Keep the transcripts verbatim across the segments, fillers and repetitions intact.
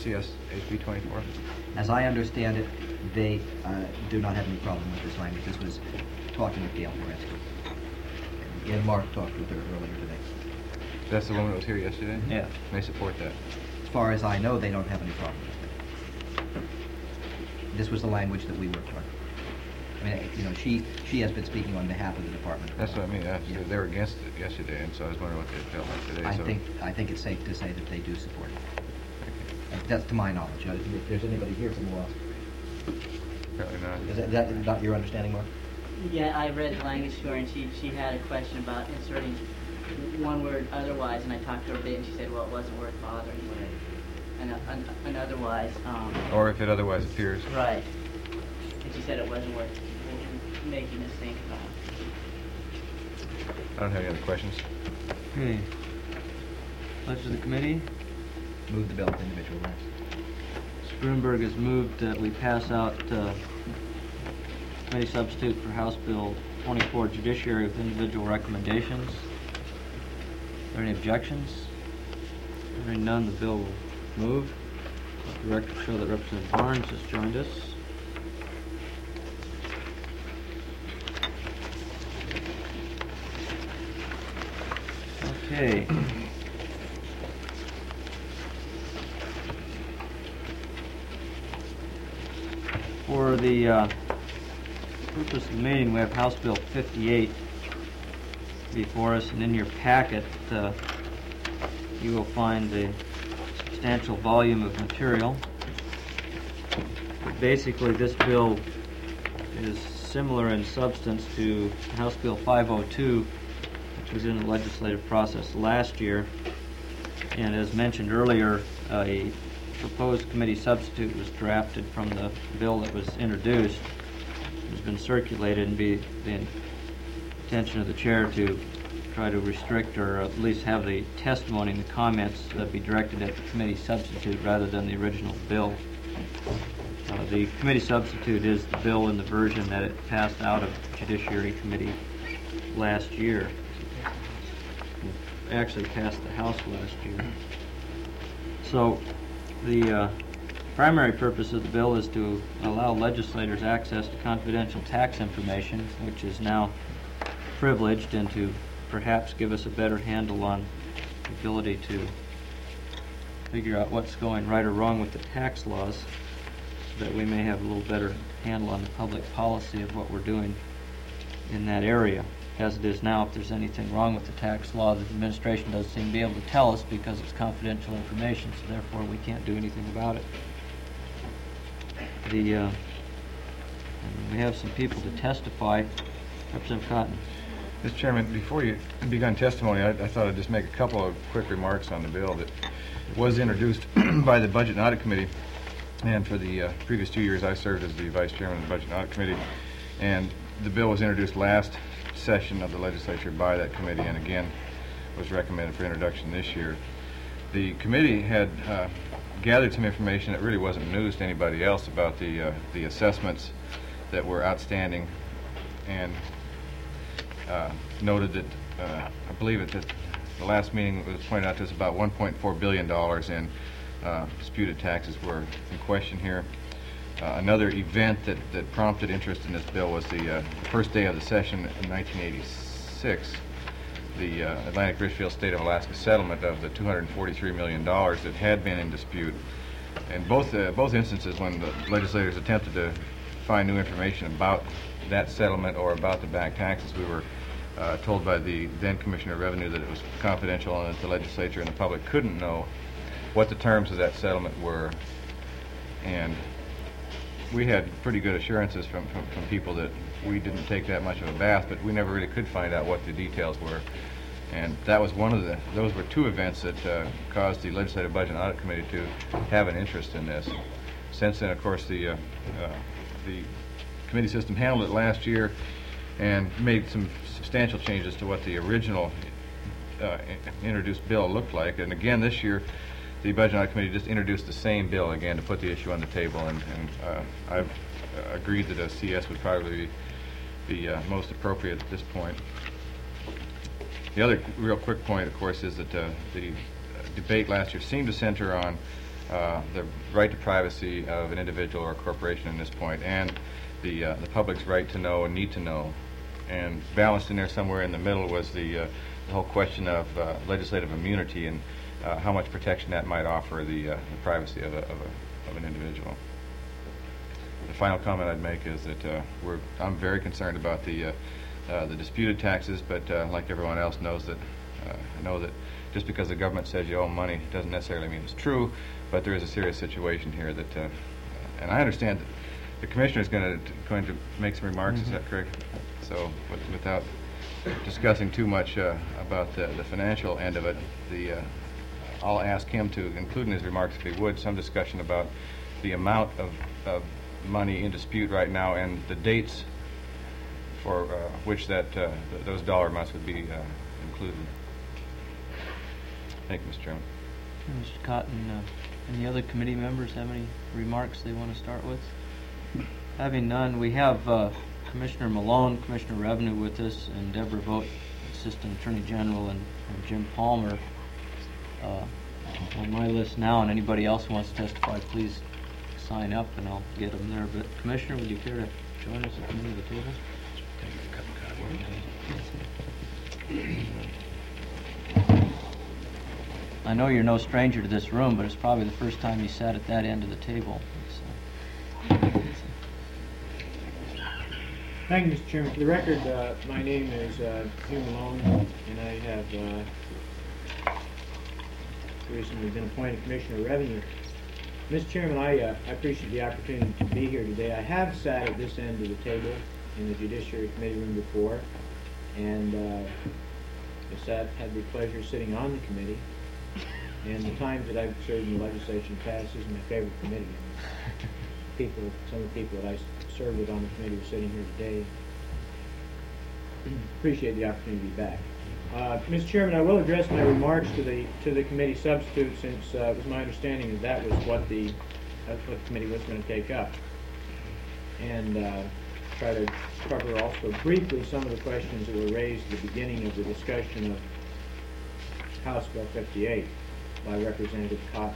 C S H B twenty-four? As I understand it, they uh, do not have any problem with this language. This was talking with Gail Moretzky. And Mark talked with her earlier today. That's the woman that was here yesterday? Yeah. They support that. As far as I know, they don't have any problem with it. This was the language that we worked on. I mean, you know, she she has been speaking on behalf of the department. That's what I mean. That's, Yeah. They were against it yesterday, and so I was wondering what they felt like today. I so. think I think it's safe to say that they do support it. Uh, That's to my knowledge. Uh, If there's anybody here from Ross, Apparently not. is that, that not your understanding, Mark? Yeah, I read the language to her, and she, she had a question about inserting one word otherwise, and I talked to her a bit, and she said, well, it wasn't worth bothering with. And, and, and otherwise... Um, Or if it otherwise appears. Right. And she said it wasn't worth making us think about. I don't have any other questions. Okay. Pledge of the committee. Move the bill with individual rights. Spoonberg has moved that we pass out uh, committee substitute for House Bill twenty-four, Judiciary with individual recommendations. Are there any objections? Hearing none, the bill will move. Let the record show that Representative Barnes has joined us. Okay. For the uh, purpose of the meeting, we have House Bill fifty-eight before us, and in your packet uh, you will find a substantial volume of material. But basically, this bill is similar in substance to House Bill five oh two, which was in the legislative process last year, and as mentioned earlier, a proposed committee substitute was drafted from the bill that was introduced. It's been circulated, and be the intention of the chair to try to restrict or at least have the testimony and the comments uh, be directed at the committee substitute rather than the original bill. Uh, the committee substitute is the bill in the version that it passed out of Judiciary Committee last year. It actually passed the House last year. So the uh, primary purpose of the bill is to allow legislators access to confidential tax information, which is now privileged, and to perhaps give us a better handle on the ability to figure out what's going right or wrong with the tax laws, so that we may have a little better handle on the public policy of what we're doing in that area. As it is now, if there's anything wrong with the tax law, the administration doesn't seem to be able to tell us because it's confidential information, so therefore we can't do anything about it. The uh, we have some people to testify. Representative Cotton. Mister Chairman, before you begun testimony, I, I thought I'd just make a couple of quick remarks on the bill that was introduced by the Budget and Audit Committee, and for the uh, previous two years I served as the Vice Chairman of the Budget and Audit Committee, and the bill was introduced last session of the legislature by that committee, and again was recommended for introduction this year. The committee had uh, gathered some information that really wasn't news to anybody else about the uh, the assessments that were outstanding, and uh, noted that uh, I believe at the, the last meeting it was pointed out to us about one point four billion dollars in uh, disputed taxes were in question here. Uh, another event that, that prompted interest in this bill was the uh, first day of the session in nineteen eighty-six, the uh, Atlantic Richfield State of Alaska settlement of the two hundred forty-three million dollars that had been in dispute. In both, uh, both instances, when the legislators attempted to find new information about that settlement or about the back taxes, we were uh, told by the then Commissioner of Revenue that it was confidential and that the legislature and the public couldn't know what the terms of that settlement were. And we had pretty good assurances from, from, from people that we didn't take that much of a bath, but we never really could find out what the details were. And that was one of the, those were two events that uh, caused the Legislative Budget and Audit Committee to have an interest in this. Since then, of course, the, uh, uh, the committee system handled it last year and made some substantial changes to what the original uh, introduced bill looked like. And again, this year, the Budget and Audit Committee just introduced the same bill again to put the issue on the table, and, and uh, I've uh, agreed that a C S would probably be, be uh, most appropriate at this point. The other real quick point, of course, is that uh, the uh, debate last year seemed to center on uh, the right to privacy of an individual or a corporation in this point, and the uh, the public's right to know and need to know. And balanced in there somewhere in the middle was the, uh, the whole question of uh, legislative immunity and uh, how much protection that might offer the, uh, the privacy of, a, of, a, of an individual. The final comment I'd make is that uh, we're, I'm very concerned about the, uh, uh, the disputed taxes, but uh, like everyone else knows that, uh, I know that just because the government says you owe money doesn't necessarily mean it's true, but there is a serious situation here that, uh, and I understand that the commissioner is going to going to make some remarks. Mm-hmm. Is that correct? So, with, without discussing too much uh, about the, the financial end of it, the uh, I'll ask him to include in his remarks, if he would, some discussion about the amount of, of money in dispute right now and the dates for uh, which that uh, th those dollar amounts would be uh, included. Thank you, Mister Chairman. Mister Cotton, uh, any other committee members have any remarks they want to start with? Having none, we have uh, Commissioner Malone, Commissioner Revenue with us, and Deborah Vogt, Assistant Attorney General, and, and Jim Palmer uh, on my list now. And anybody else who wants to testify, please sign up and I'll get them there. But Commissioner, would you care to join us at the end of the table? I know you're no stranger to this room, but it's probably the first time you sat at that end of the table. So. Thank you, Mister Chairman. For the record, uh, my name is uh, Hugh Malone, and I have uh, recently been appointed Commissioner of Revenue. Mister Chairman, I, uh, I appreciate the opportunity to be here today. I have sat at this end of the table in the Judiciary Committee room before, and uh, I sat, had the pleasure of sitting on the committee. And the times that I've served in the legislation past is my favorite committee. People, some of the people that I served with on the committee are sitting here today. Appreciate the opportunity to be back. Uh, Mister Chairman, I will address my remarks to the to the committee substitute, since uh, it was my understanding that that was what the that's what the committee was going to take up, and uh, try to cover also briefly some of the questions that were raised at the beginning of the discussion of House Bill fifty-eight by Representative Cotton.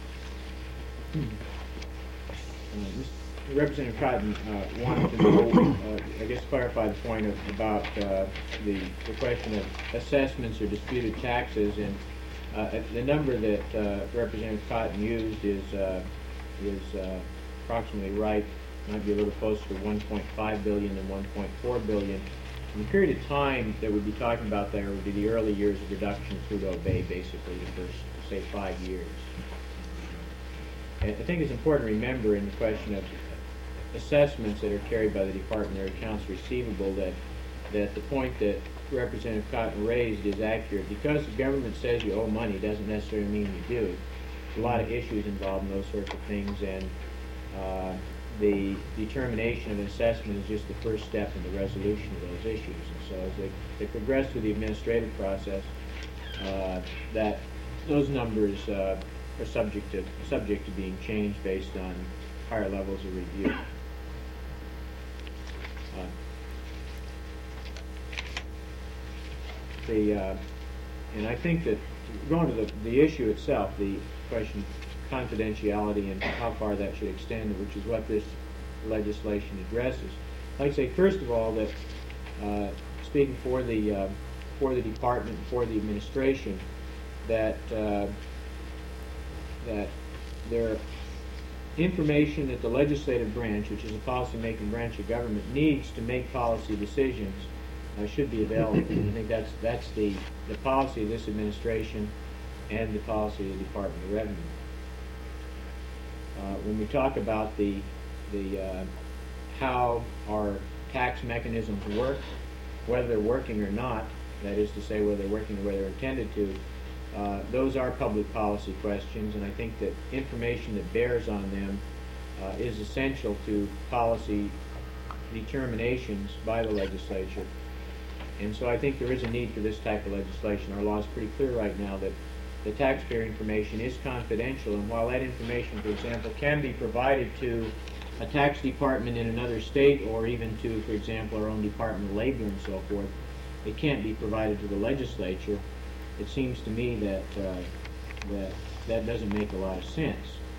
Uh, Representative Cotton uh, wanted to know, uh, I guess, clarify the point of, about uh, the, the question of assessments or disputed taxes, and uh, the number that uh, Representative Cotton used is uh, is uh, approximately right. Might be a little closer to one point five billion and one point four billion. And the period of time that we'd be talking about there would be the early years of reduction through to obey, basically the first, say, five years. And I think it's important to remember in the question of assessments that are carried by the Department of Accounts Receivable that that the point that Representative Cotton raised is accurate. Because the government says you owe money doesn't necessarily mean you do. There's a lot of issues involved in those sorts of things, and uh, the determination of an assessment is just the first step in the resolution of those issues. And so as they, they progress through the administrative process, uh, that those numbers uh, are subject to subject to being changed based on higher levels of review. Uh, the uh, and I think that going to the the issue itself, the question of confidentiality and how far that should extend, which is what this legislation addresses. I'd like to say first of all that uh, speaking for the uh, for the department, for the administration, that uh, that there information that the legislative branch, which is a policy-making branch of government, needs to make policy decisions uh, should be available. I think that's that's the the policy of this administration and the policy of the Department of Revenue. Uh, when we talk about the the uh, how our tax mechanisms work, whether they're working or not, that is to say whether they're working the way they're intended to, uh, those are public policy questions, and I think that information that bears on them uh, is essential to policy determinations by the legislature. And so I think there is a need for this type of legislation. Our law is pretty clear right now that the taxpayer information is confidential, and while that information, for example, can be provided to a tax department in another state, or even to, for example, our own Department of Labor and so forth, it can't be provided to the legislature. It seems to me that uh, that that doesn't make a lot of sense.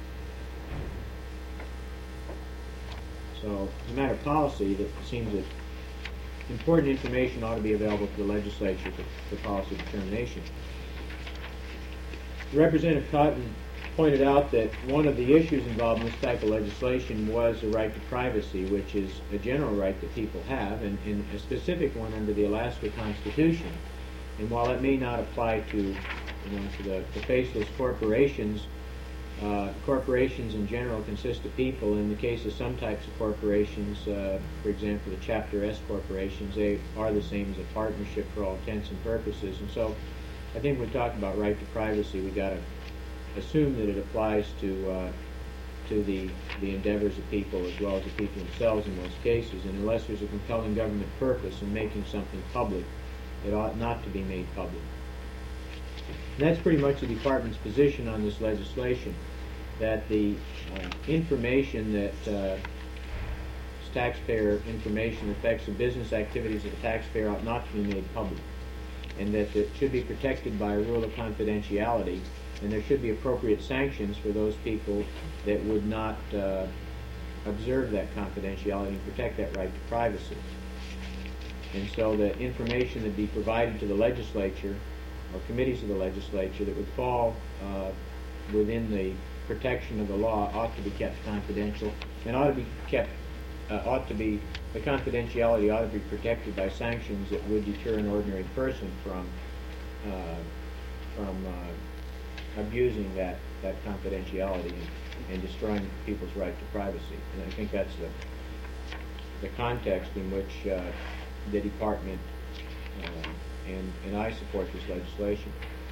So, as a matter of policy, it seems that important information ought to be available to the legislature for, for policy determination. Representative Cotton pointed out that one of the issues involved in this type of legislation was the right to privacy, which is a general right that people have, and, and a specific one under the Alaska Constitution. And while it may not apply to, you know, to the, the faceless corporations, uh, corporations in general consist of people. In the case of some types of corporations, uh, for example, the Chapter S corporations, they are the same as a partnership for all intents and purposes. And so, I think when we talk about right to privacy, we got to assume that it applies to uh, to the the endeavors of people as well as the people themselves in most cases. And unless there's a compelling government purpose in making something public, it ought not to be made public. And that's pretty much the department's position on this legislation, that the uh, information that uh, taxpayer information that affects the business activities of the taxpayer ought not to be made public, and that it should be protected by a rule of confidentiality, and there should be appropriate sanctions for those people that would not uh, observe that confidentiality and protect that right to privacy. And so the information that be provided to the legislature or committees of the legislature that would fall uh, within the protection of the law ought to be kept confidential, and ought to be kept, uh, ought to be, the confidentiality ought to be protected by sanctions that would deter an ordinary person from uh, from uh, abusing that, that confidentiality and, and destroying people's right to privacy. And I think that's the the context in which uh, the department uh, and, and I support this legislation.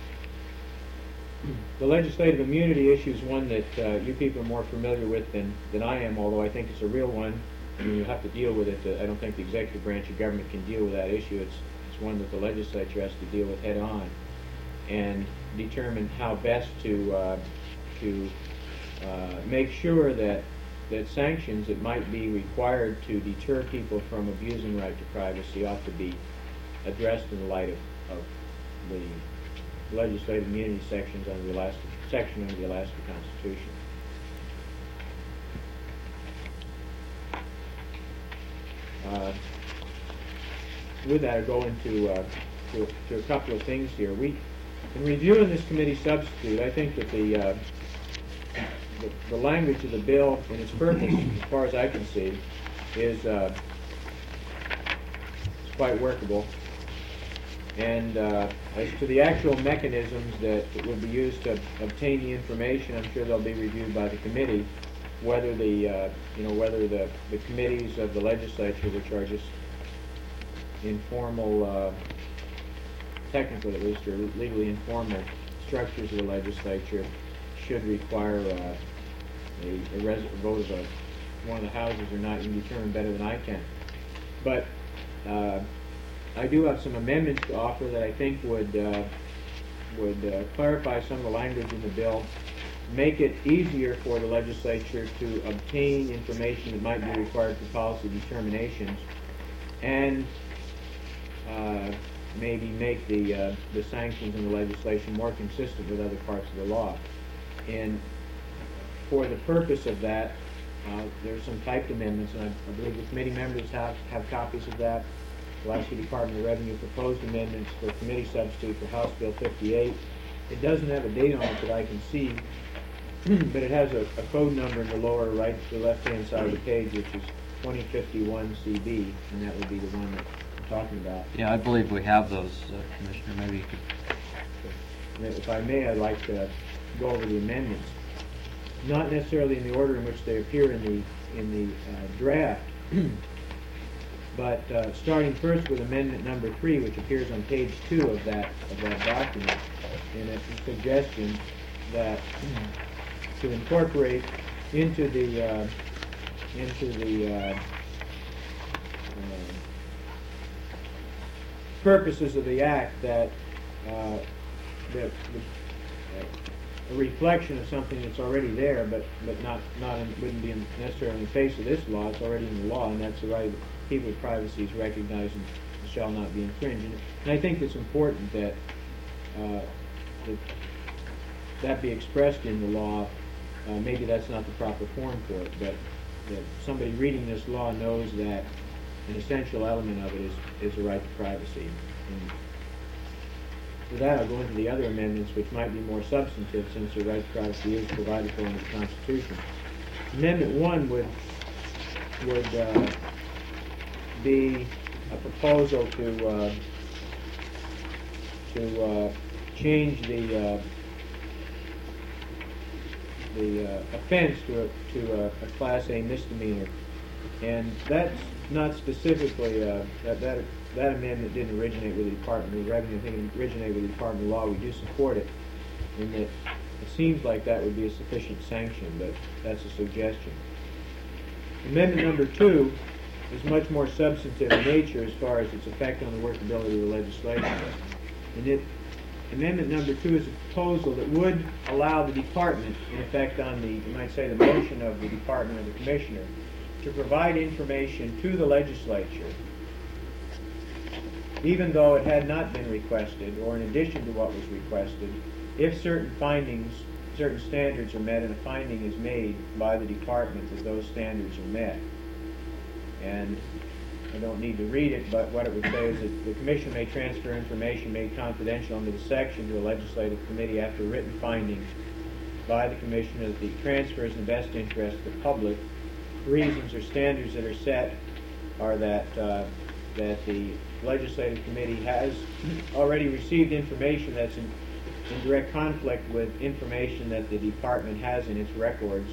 The legislative immunity issue is one that uh, you people are more familiar with than, than I am, although I think it's a real one. I mean, you have to deal with it. Uh, I don't think the executive branch of government can deal with that issue. It's, it's one that the legislature has to deal with head on and determine how best to, uh, to uh, make sure that that sanctions that might be required to deter people from abusing right to privacy ought to be addressed in the light of, of the legislative immunity sections under the Alaska, section under the Alaska Constitution. Uh, with that, I'll go into uh, to, to a couple of things here. We, in reviewing this committee substitute, I think that the uh, The, the language of the bill and its purpose, as far as I can see, is, uh, is quite workable. And uh, as to the actual mechanisms that, that will be used to obtain the information, I'm sure they'll be reviewed by the committee. Whether the uh, you know whether the, the committees of the legislature, which are just informal, uh, technically at least, or legally informal structures of the legislature, should require uh, a, a, res a vote of a, one of the houses or not, you can determine better than I can. But uh, I do have some amendments to offer that I think would uh, would uh, clarify some of the language in the bill, make it easier for the legislature to obtain information that might be required for policy determinations, and uh, maybe make the uh, the sanctions in the legislation more consistent with other parts of the law. And for the purpose of that, uh, there's some typed amendments, and I, I believe the committee members have, have copies of that. The Alaska Department of Revenue proposed amendments for committee substitute for House Bill fifty-eight. It doesn't have a date on it that I can see, but it has a, a code number in the lower right, the left-hand side of the page, which is twenty fifty-one C B, and that would be the one that I'm talking about. Yeah, I believe we have those, uh, Commissioner. Maybe you could... If I may, I'd like to go over the amendments, not necessarily in the order in which they appear in the in the uh, draft, but uh, starting first with amendment number three, which appears on page two of that of that document, and it's a suggestion that to incorporate into the uh, into the uh, uh, purposes of the act that uh, that the, uh, a reflection of something that's already there, but but not not in, wouldn't be in necessarily in the face of this law. It's already in the law, and that's the right of people with privacy is recognized and shall not be infringed. And, and I think it's important that, uh, that that be expressed in the law uh, maybe that's not the proper form for it, but that somebody reading this law knows that an essential element of it is, is the right to privacy. And with that, I'll go into the other amendments, which might be more substantive, since the right to privacy is provided for in the Constitution. Amendment one would would uh, be a proposal to uh, to uh, change the uh, the uh, offense to a, to a, a Class A misdemeanor, and that's not specifically uh, that that that amendment didn't originate with the Department of Revenue. I think it originated with the Department of Law. We do support it, in that it seems like that would be a sufficient sanction, but that's a suggestion. Amendment number two is much more substantive in nature as far as its effect on the workability of the legislation. And it, amendment number two is a proposal that would allow the department, in effect on the, you might say, the motion of the department or the commissioner, to provide information to the legislature, even though it had not been requested, or in addition to what was requested, if certain findings, certain standards are met, and a finding is made by the department that those standards are met. And I don't need to read it, but what it would say is that the commission may transfer information made confidential under the section to a legislative committee after written finding by the commissioner that the transfer is in the best interest of the public. Reasons or standards that are set are that uh, that the legislative committee has already received information that's in, in direct conflict with information that the department has in its records.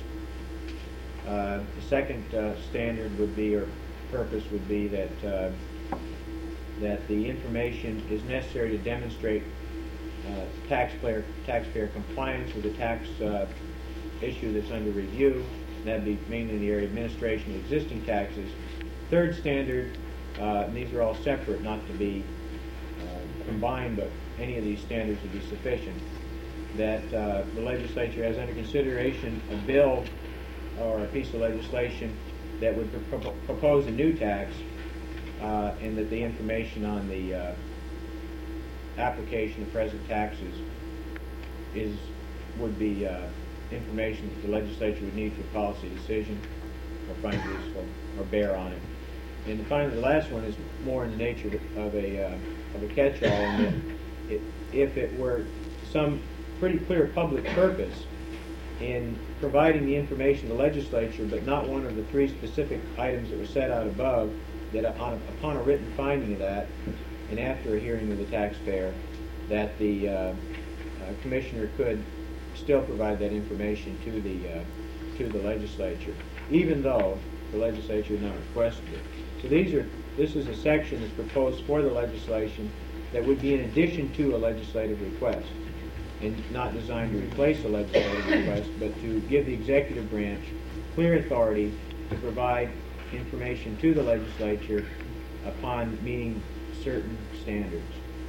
Uh, the second uh, standard would be, or purpose would be, that uh, that the information is necessary to demonstrate uh, taxpayer taxpayer compliance with the tax uh, issue that's under review. That'd be mainly in the area of administration of existing taxes. Third standard, uh, and these are all separate, not to be uh, combined, but any of these standards would be sufficient, that uh, the legislature has under consideration a bill or a piece of legislation that would pro propose a new tax, uh, and that the information on the uh, application of present taxes is would be uh, information that the legislature would need for policy decision, or find useful, or bear on it. And finally, the last one is more in the nature of a uh, of a catch-all, in that it, if it were some pretty clear public purpose in providing the information to the legislature, but not one of the three specific items that were set out above, that upon a, upon a written finding of that, and after a hearing with the taxpayer, that the uh, uh, commissioner could still provide that information to the uh, to the legislature, even though the legislature had not requested it. So these are this is a section that's proposed for the legislation that would be in addition to a legislative request, and not designed to replace a legislative request, but to give the executive branch clear authority to provide information to the legislature upon meeting certain standards.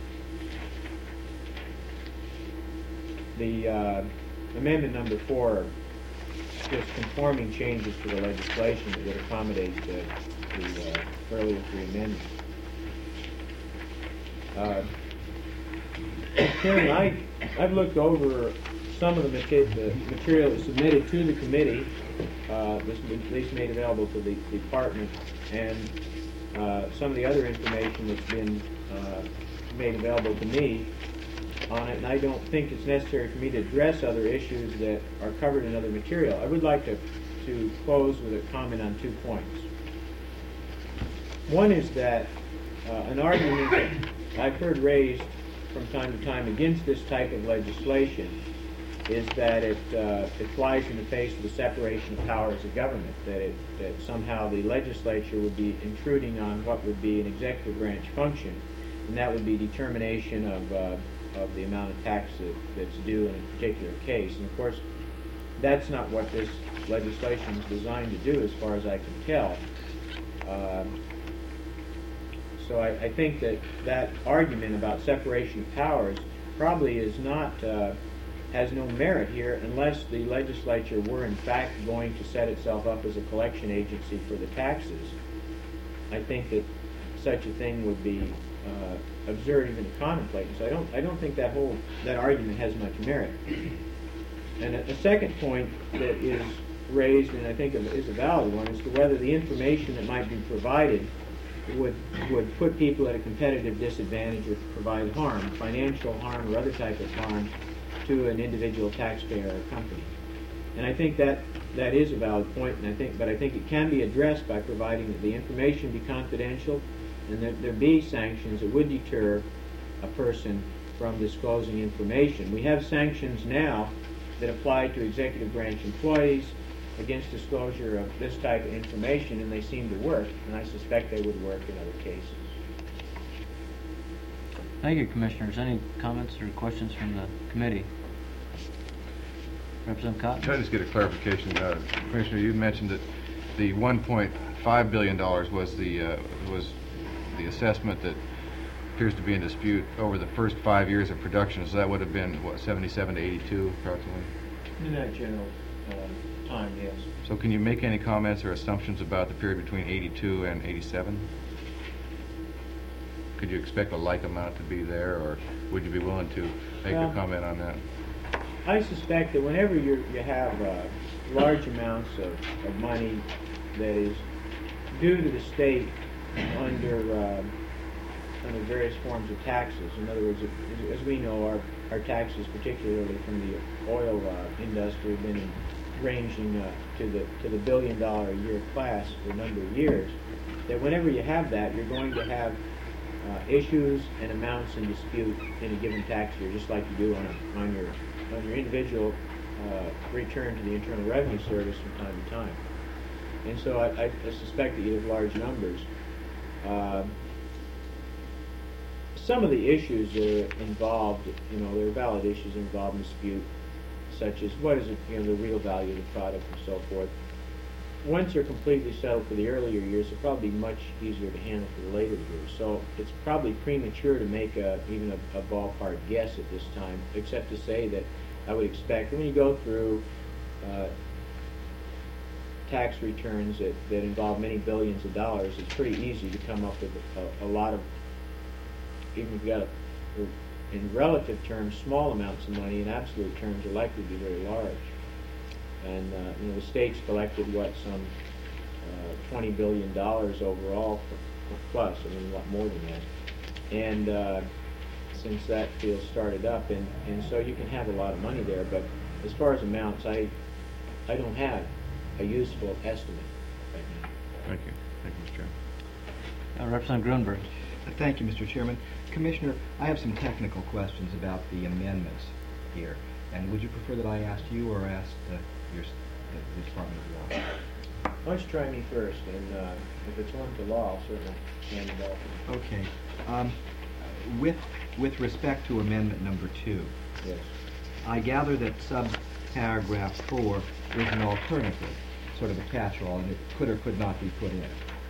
The uh, amendment number four is just conforming changes to the legislation that would accommodate the, the uh, earlier three amendments. Uh, Chairman, I, I've looked over some of the, mater the material that was submitted to the committee, uh, was at least made available to the department, and uh, some of the other information that's been uh, made available to me on it, and I don't think it's necessary for me to address other issues that are covered in other material. I would like to, to close with a comment on two points. One is that uh, an argument that I've heard raised from time to time against this type of legislation is that it, uh, it flies in the face of the separation of powers of government, that, it, that somehow the legislature would be intruding on what would be an executive branch function, and that would be determination of, uh, of the amount of tax that, that's due in a particular case. And of course, that's not what this legislation is designed to do, as far as I can tell. Uh, So I, I think that that argument about separation of powers probably is not, uh, has no merit here unless the legislature were in fact going to set itself up as a collection agency for the taxes. I think that such a thing would be uh, absurd even to contemplate. So I don't, I don't think that whole, that argument has much merit. And a, a second point that is raised, and I think is a valid one, as to whether the information that might be provided would would put people at a competitive disadvantage or provide harm, financial harm or other type of harm to an individual taxpayer or company. And I think that that is a valid point, and I think, but I think it can be addressed by providing that the information be confidential, and that there be sanctions that would deter a person from disclosing information. We have sanctions now that apply to executive branch employees against disclosure of this type of information, and they seem to work, and I suspect they would work in other cases. Thank you, Commissioners. Any comments or questions from the committee? Representative Cotton? Can I just get a clarification? Uh, Commissioner, you mentioned that the one point five billion dollars was the uh, was the assessment that appears to be in dispute over the first five years of production. So that would have been, what, seventy-seven to eighty-two approximately? In that general uh, time, yes. So can you make any comments or assumptions about the period between eighty-two and eighty-seven? Could you expect a like amount to be there, or would you be willing to make Well, a comment on that? I suspect that whenever you you have uh, large amounts of, of money that is due to the state under uh, under various forms of taxes, in other words, as, as we know, our, our taxes, particularly from the oil uh, industry, have been in, ranging uh, to the to the billion dollar a year class for a number of years. That whenever you have that, you're going to have uh, issues and amounts in dispute in a given tax year, just like you do on a, on your on your individual uh, return to the Internal Revenue Service from time to time. And so I, I, I suspect that you have large numbers. Uh, some of the issues that are involved, you know, there are valid issues involved in dispute, such as what is it, you know, the real value of the product and so forth. Once they're completely settled for the earlier years, it'll probably be much easier to handle for the later years. So it's probably premature to make a, even a, a ballpark guess at this time, except to say that I would expect, when you go through uh, tax returns that, that involve many billions of dollars, it's pretty easy to come up with a, a lot of, even if you've got, a, in relative terms, small amounts of money, in absolute terms, are likely to be very large. And, uh, you know, the state's collected, what, some uh, twenty billion dollars overall, for, for plus, I mean, a lot more than that. And uh, since that field started up, and, and so you can have a lot of money there, but as far as amounts, I, I don't have a useful estimate right now. Thank you. Thank you, Mister Chairman. Uh, Representative Grunberg. Thank you, Mister Chairman. Commissioner, I have some technical questions about the amendments here. And would you prefer that I asked you or asked uh, your, uh, the Department of Law? Why don't you try me first, and uh, if it's one to law, I'll certainly hand it off. Okay. Um, with, with respect to amendment number two, Yes. I gather that sub-paragraph four is an alternative, sort of a catch-all, and it could or could not be put in.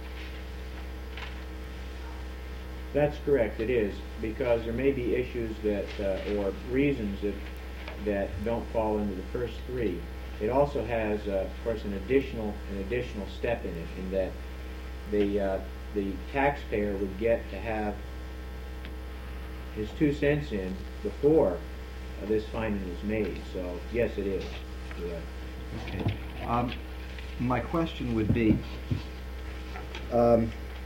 That's correct, it is, because there may be issues that, uh, or reasons that, that don't fall into the first three. It also has, uh, of course, an additional, an additional step in it, in that the, uh, the taxpayer would get to have his two cents in before uh, this finding is made. So, yes, it is. You're right. Okay. Um, my question would be, um,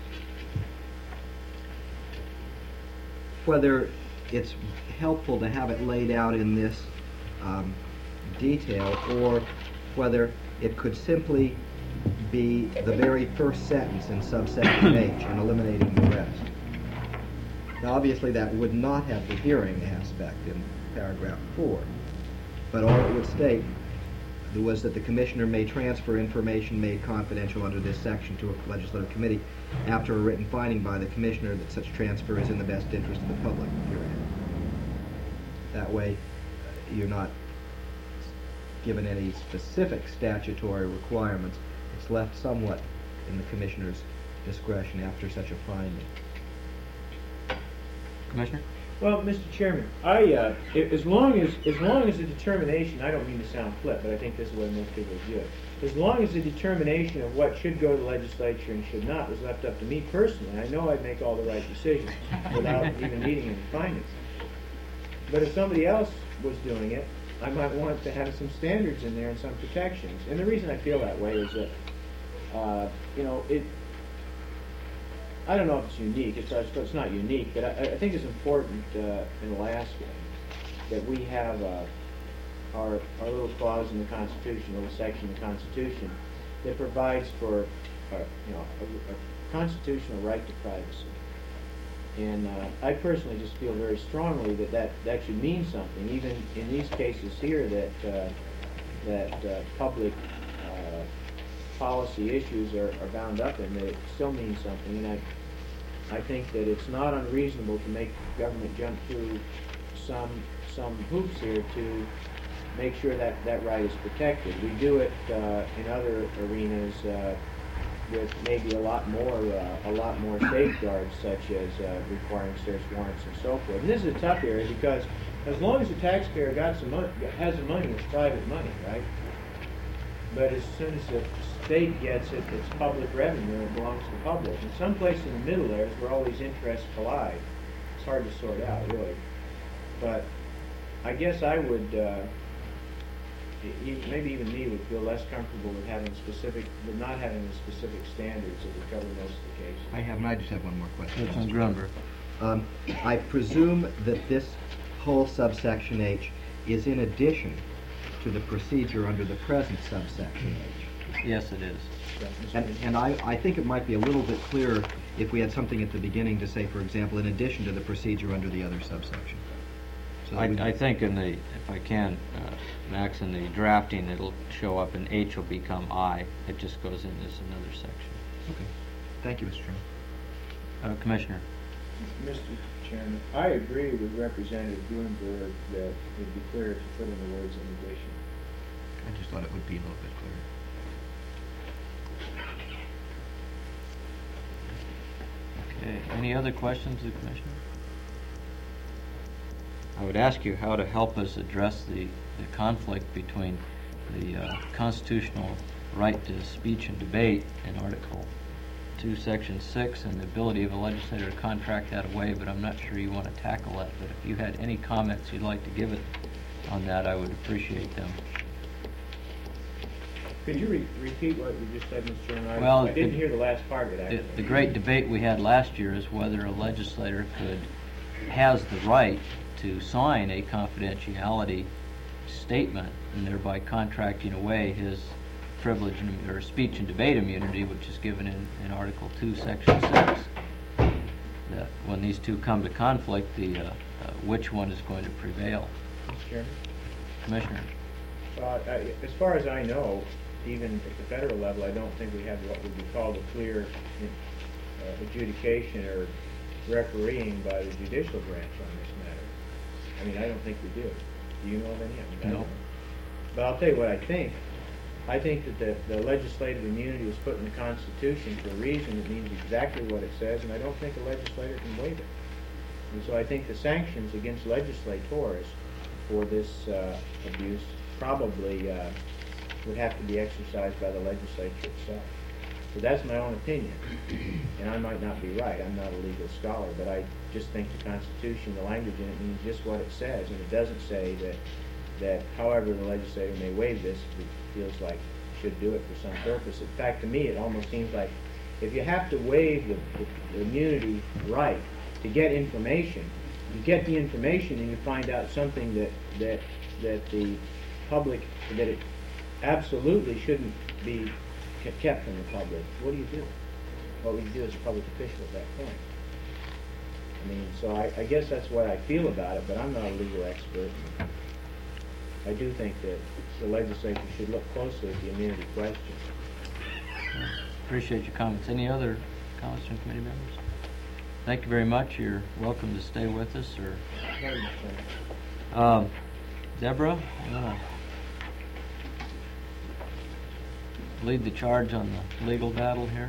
whether it's helpful to have it laid out in this um, detail, or whether it could simply be the very first sentence in subsection H and eliminating the rest. Now, obviously, that would not have the hearing aspect in paragraph four, but all it would state was that the Commissioner may transfer information made confidential under this section to a legislative committee after a written finding by the Commissioner that such transfer is in the best interest of the public, period. That way, you're not given any specific statutory requirements. It's left somewhat in the Commissioner's discretion after such a finding. Commissioner? Well, Mister Chairman, I, uh, i- as long as, as long as the determination, I don't mean to sound flip, but I think this is the way most people view it. As long as the determination of what should go to the legislature and should not was left up to me personally, I know I'd make all the right decisions without even needing any findings. But if somebody else was doing it, I might want to have some standards in there and some protections. And the reason I feel that way is that, uh, you know, it, I don't know if it's unique, it's, it's not unique, but I, I think it's important uh, in Alaska that we have uh, our, our little clause in the Constitution, a little section in the Constitution that provides for, uh, you know, a, a constitutional right to privacy. And uh, I personally just feel very strongly that, that that should mean something, even in these cases here that uh, that uh, public uh, policy issues are, are bound up in, that it still means something. And I I think that it's not unreasonable to make government jump through some some hoops here to make sure that that right is protected. We do it uh, in other arenas uh, with maybe a lot more uh, a lot more safeguards, such as uh, requiring search warrants and so forth. And this is a tough area because as long as the taxpayer got some money, has the money, it's private money, right? But as soon as the state gets it, it's public revenue and it belongs to the public. And someplace in the middle there is where all these interests collide. It's hard to sort out, really. But I guess I would. Uh, E- maybe even me would feel less comfortable with having specific, with not having the specific standards that would cover most of the cases. I have, and I just have one more question. Councilman Grunberg. Um, I presume that this whole subsection H is in addition to the procedure under the present subsection H. Yes, it is. And, and I, I think it might be a little bit clearer if we had something at the beginning to say, for example, in addition to the procedure under the other subsection. So I, we- I think in the, if I can, uh, Max, in the drafting, it'll show up and H will become I. It just goes in as another section. Okay. Thank you, Mister Chairman. Uh, Commissioner. Mister Chairman, I agree with Representative Bloomberg that it would be clearer to put in the words in addition. I just thought it would be a little bit clearer. Okay, any other questions of the Commissioner? I would ask you how to help us address the, the conflict between the uh, constitutional right to speech and debate in Article two, Section six, and the ability of a legislator to contract that away, but I'm not sure you want to tackle that. But if you had any comments you'd like to give it on that, I would appreciate them. Could you re- repeat what you just said, Mister Chairman? I, Well, I didn't the- hear the last part of it, The, actually. the great debate we had last year is whether a legislator could, has the right to sign a confidentiality statement and thereby contracting away his privilege and, or speech and debate immunity, which is given in, in Article two, Section six. That when these two come to conflict, the, uh, uh, which one is going to prevail? Mister Chairman? Commissioner? Uh, I, as far as I know, even at the federal level, I don't think we have what would be called a clear uh, adjudication or refereeing by the judicial branch on this matter. I mean, I don't think we do. Do you know of any? I mean, I No. don't know. But I'll tell you what I think. I think that the, the legislative immunity was put in the Constitution for a reason. It means exactly what it says, and I don't think a legislator can waive it. And so I think the sanctions against legislators for this uh, abuse probably uh, would have to be exercised by the legislature itself. So that's my own opinion, and I might not be right. I'm not a legal scholar, but I just think the Constitution, the language in it, means just what it says, and it doesn't say that that however the legislator may waive this, it feels like should do it for some purpose. In fact, to me, it almost seems like if you have to waive the, the, the immunity right to get information, you get the information and you find out something that that that the public, that it absolutely shouldn't be ke- kept from the public. What do you do? What would you do as a public official at that point? I mean, so I, I guess that's what I feel about it, but I'm not a legal expert. I do think that the legislature should look closely at the immunity question. Appreciate your comments. Any other comments from committee members? Thank you very much. You're welcome to stay with us, or Very much so. Um, Deborah, you wanna lead the charge on the legal battle here?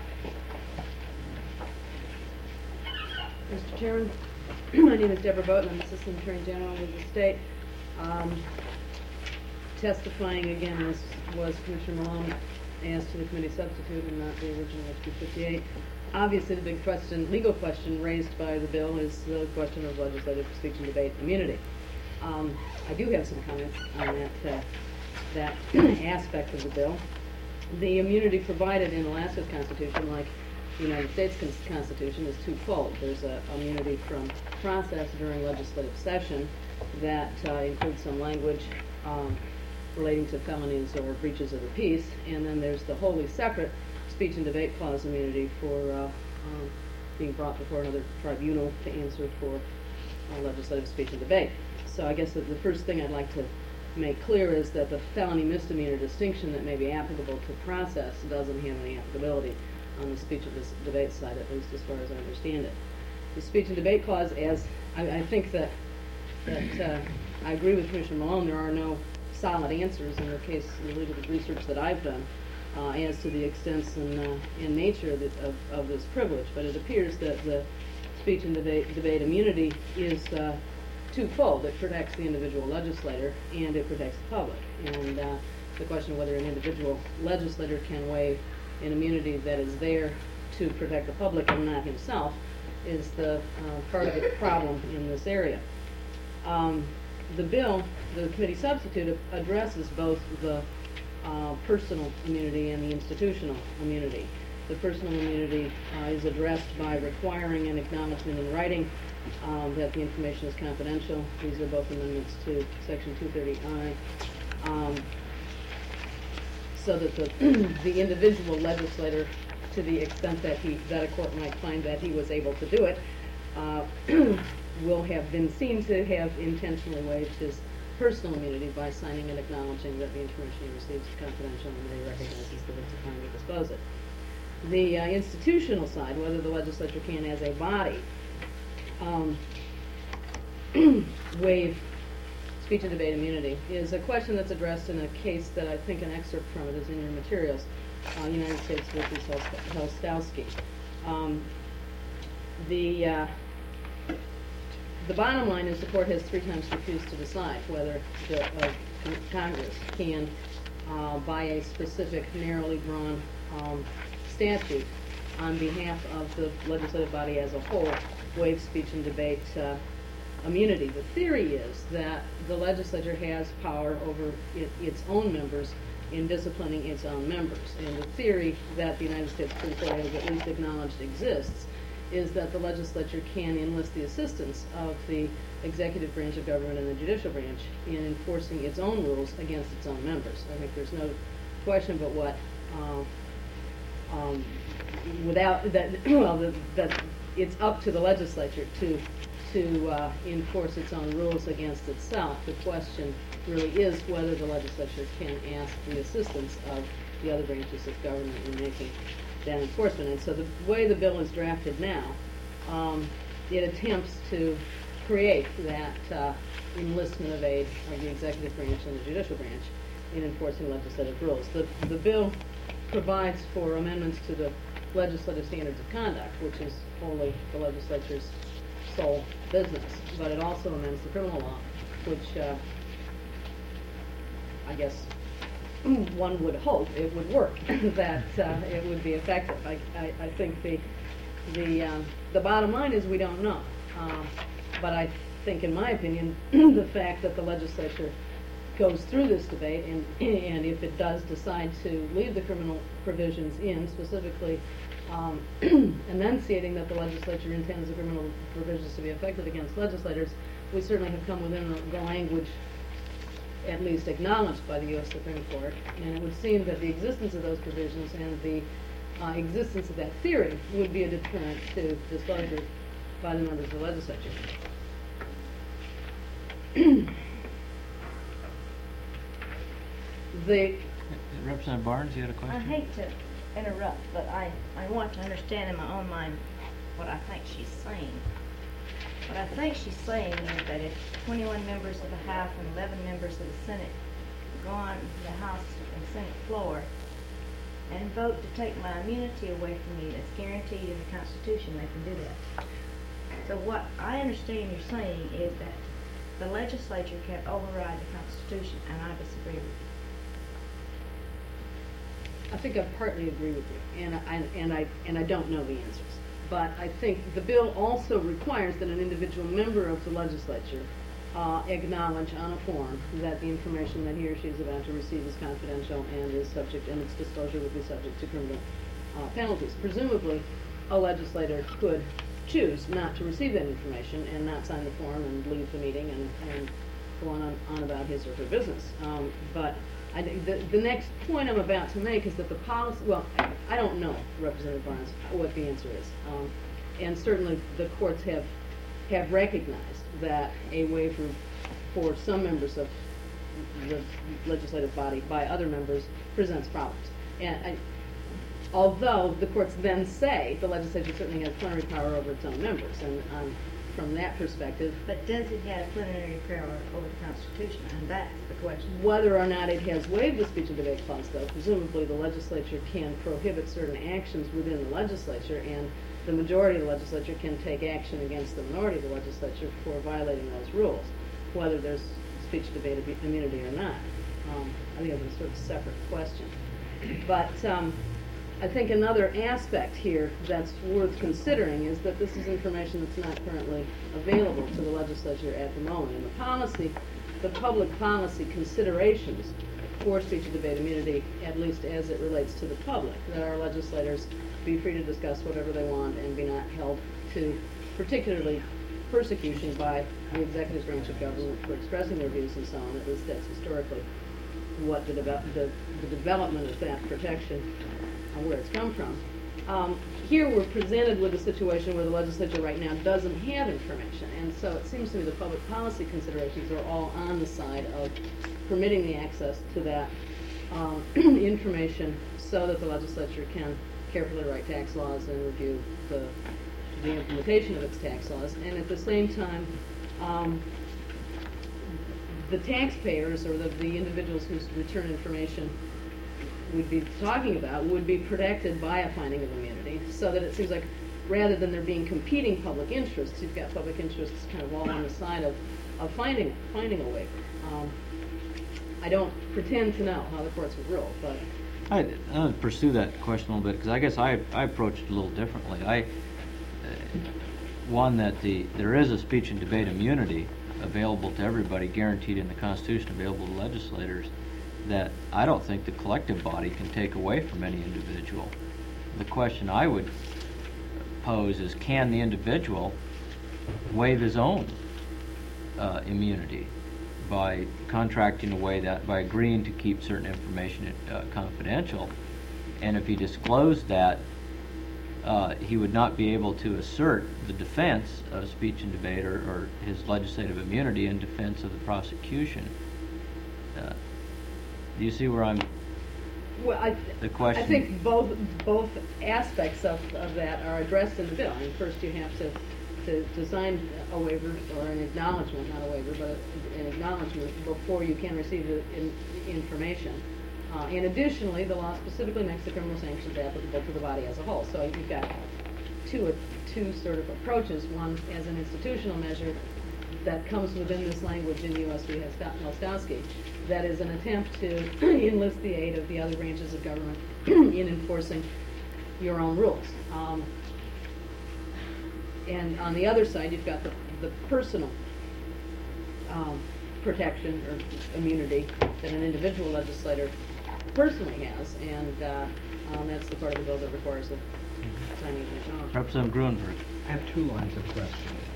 Mister Chairman, my name is Deborah Bowden. I'm Assistant Attorney General of the state. Um, testifying again, as was Commissioner Malone, as to the committee substitute and not the original H B fifty-eight. Obviously, the big question, legal question raised by the bill is the question of legislative speech and debate immunity. Um, I do have some comments on that, uh, that aspect of the bill. The immunity provided in Alaska's Constitution, like the United States Cons- Constitution, is twofold. There's a immunity from process during legislative session that uh, includes some language um, relating to felonies or breaches of the peace, and then there's the wholly separate speech and debate clause immunity for uh, um, being brought before another tribunal to answer for uh, legislative speech and debate. So I guess that the first thing I'd like to make clear is that the felony misdemeanor distinction that may be applicable to process doesn't have any applicability on the speech and dis- debate side, at least as far as I understand it. The speech and debate clause, as I, I think that that uh, I agree with Commissioner Malone, there are no solid answers in the case, in the legal research that I've done, uh, as to the extent and, uh, and nature of, the, of, of this privilege. But it appears that the speech and debate, debate immunity is uh, twofold. It protects the individual legislator and it protects the public. And uh, the question of whether an individual legislator can waive an immunity that is there to protect the public and not himself is the uh, part of the problem in this area. Um, the bill, the committee substitute, addresses both the uh, personal immunity and the institutional immunity. The personal immunity uh, is addressed by requiring an acknowledgement in writing um, that the information is confidential. These are both amendments to Section two thirty I. Um, so that the, the individual legislator, to the extent that he, that a court might find that he was able to do it, uh, will have been seen to have intentionally waived his personal immunity by signing and acknowledging that the information he receives is confidential and that he recognizes that it's a crime to disclose it. The uh, institutional side, whether the legislature can, as a body, um, waive speech and debate immunity, is a question that's addressed in a case that I think an excerpt from it is in your materials, uh, United States versus Helstowski. Um, the uh, The bottom line is the court has three times refused to decide whether the uh, Congress can, uh, by a specific narrowly drawn um, statute on behalf of the legislative body as a whole, waive speech and debate uh, immunity. The theory is that the legislature has power over it, its own members in disciplining its own members. And the theory that the United States Supreme Court has at least acknowledged exists is that the legislature can enlist the assistance of the executive branch of government and the judicial branch in enforcing its own rules against its own members. I think there's no question but what, um, um, without that, well, the, that it's up to the legislature to to uh, enforce its own rules against itself. The question really is whether the legislature can ask the assistance of the other branches of government in making that enforcement. And so the way the bill is drafted now, um, it attempts to create that uh, enlistment of aid of the executive branch and the judicial branch in enforcing legislative rules. The, the bill provides for amendments to the legislative standards of conduct, which is wholly the legislature's sole business, but it also amends the criminal law, which uh, I guess one would hope it would work, that uh, it would be effective. I, I, I think the the uh, the bottom line is we don't know, uh, but I think, in my opinion, the fact that the legislature goes through this debate and and if it does decide to leave the criminal provisions in, specifically um, enunciating that the legislature intends the criminal provisions to be effective against legislators, we certainly have come within the, the language at least acknowledged by the U S Supreme Court, and it would seem that the existence of those provisions and the uh, existence of that theory would be a deterrent to disclosure by the members of the legislature. the Representative Barnes, you had a I question? hate to interrupt, but I, I want to understand in my own mind what I think she's saying. What I think she's saying is that if twenty-one members of the House and eleven members of the Senate go on the House and Senate floor and vote to take my immunity away from me that's guaranteed in the Constitution, they can do that. So what I understand you're saying is that the legislature can override the Constitution, and I disagree with you. I think I partly agree with you, and I, and I and I don't know the answers. But I think the bill also requires that an individual member of the legislature uh, acknowledge on a form that the information that he or she is about to receive is confidential and is subject, and its disclosure would be subject to criminal uh, penalties. Presumably, a legislator could choose not to receive that information and not sign the form and leave the meeting and, and go on, on about his or her business. Um, but I think the, the next point I'm about to make is that the policy, well, I don't know, Representative Barnes, what the answer is. Um, and certainly the courts have, have recognized that a waiver for some members of the legislative body by other members presents problems. And I, although the courts then say the legislature certainly has plenary power over its own members, and um, from that perspective, But does it have plenary power over the Constitution? And that's the question. whether or not it has waived the speech and debate clause, though, presumably the legislature can prohibit certain actions within the legislature, and the majority of the legislature can take action against the minority of the legislature for violating those rules, whether there's speech and debate ab- immunity or not. Um, I think it's a sort of separate question. But um, I think another aspect here that's worth considering is that this is information that's not currently available to the legislature at the moment. And the policy, the public policy considerations for speech and debate immunity, at least as it relates to the public, that our legislators be free to discuss whatever they want and be not held to particularly persecution by the executive branch of government for expressing their views and so on. At least that's historically what the, devel- the, the development of that protection, uh, where it's come from. Um, here we're presented with a situation where the legislature right now doesn't have information, and so it seems to me the public policy considerations are all on the side of permitting the access to that um, information so that the legislature can carefully write tax laws and review the, the implementation of its tax laws, and at the same time, um, the taxpayers or the, the individuals whose return information we'd be talking about would be protected by a finding of immunity, so that it seems like rather than there being competing public interests, you've got public interests kind of all on the side of, of finding finding a waiver. Um, I don't pretend to know how the courts would rule, but I, I'm going to pursue that question a little bit, because I guess I, I approached it a little differently. I, uh, one, that the there is a speech and debate immunity available to everybody, guaranteed in the Constitution, available to legislators, that I don't think the collective body can take away from any individual. The question I would pose is, can the individual waive his own uh, immunity by contracting away that, by agreeing to keep certain information uh, confidential, and if he disclosed that, uh, he would not be able to assert the defense of speech and debate or, or his legislative immunity in defense of the prosecution. Uh, do you see where I'm? well, I, The question- I think both both aspects of, of that are addressed in the bill. I mean, first you have to, to, to sign a waiver or an acknowledgement, not a waiver, but an acknowledgement before you can receive the in, information. Uh, and additionally, the law specifically makes the criminal sanctions applicable to the body as a whole. So you've got two two sort of approaches. One as an institutional measure that comes within this language in U S v. Lastowski, that is an attempt to enlist the aid of the other branches of government in enforcing your own rules. Um, and on the other side, you've got the, the personal um, protection or immunity that an individual legislator personally has, and uh, um, that's the part of the bill that requires the signing of the law. Representative Gruenberg. I have two lines of questioning.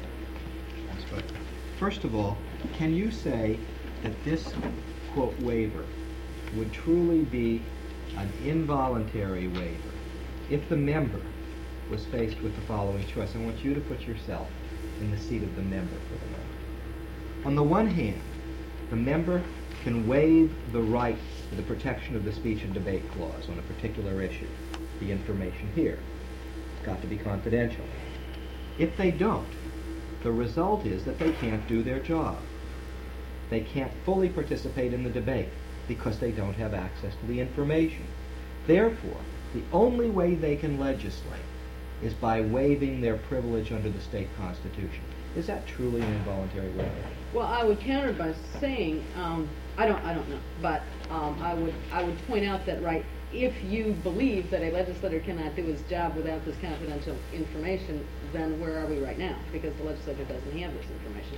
First of all, can you say that this, quote, waiver would truly be an involuntary waiver if the member was faced with the following choice? I want you to put yourself in the seat of the member for the moment. On the one hand, the member can waive the right to the protection of the speech and debate clause on a particular issue, the information here. It's got to be confidential. If they don't, the result is that they can't do their job. They can't fully participate in the debate because they don't have access to the information. Therefore, the only way they can legislate is by waiving their privilege under the state constitution. Is that truly an involuntary waiver? Well, I would counter by saying, um, I don't, I don't know, but um, I would, I would point out that, right, if you believe that a legislator cannot do his job without this confidential information, then where are we right now? Because the legislature doesn't have this information.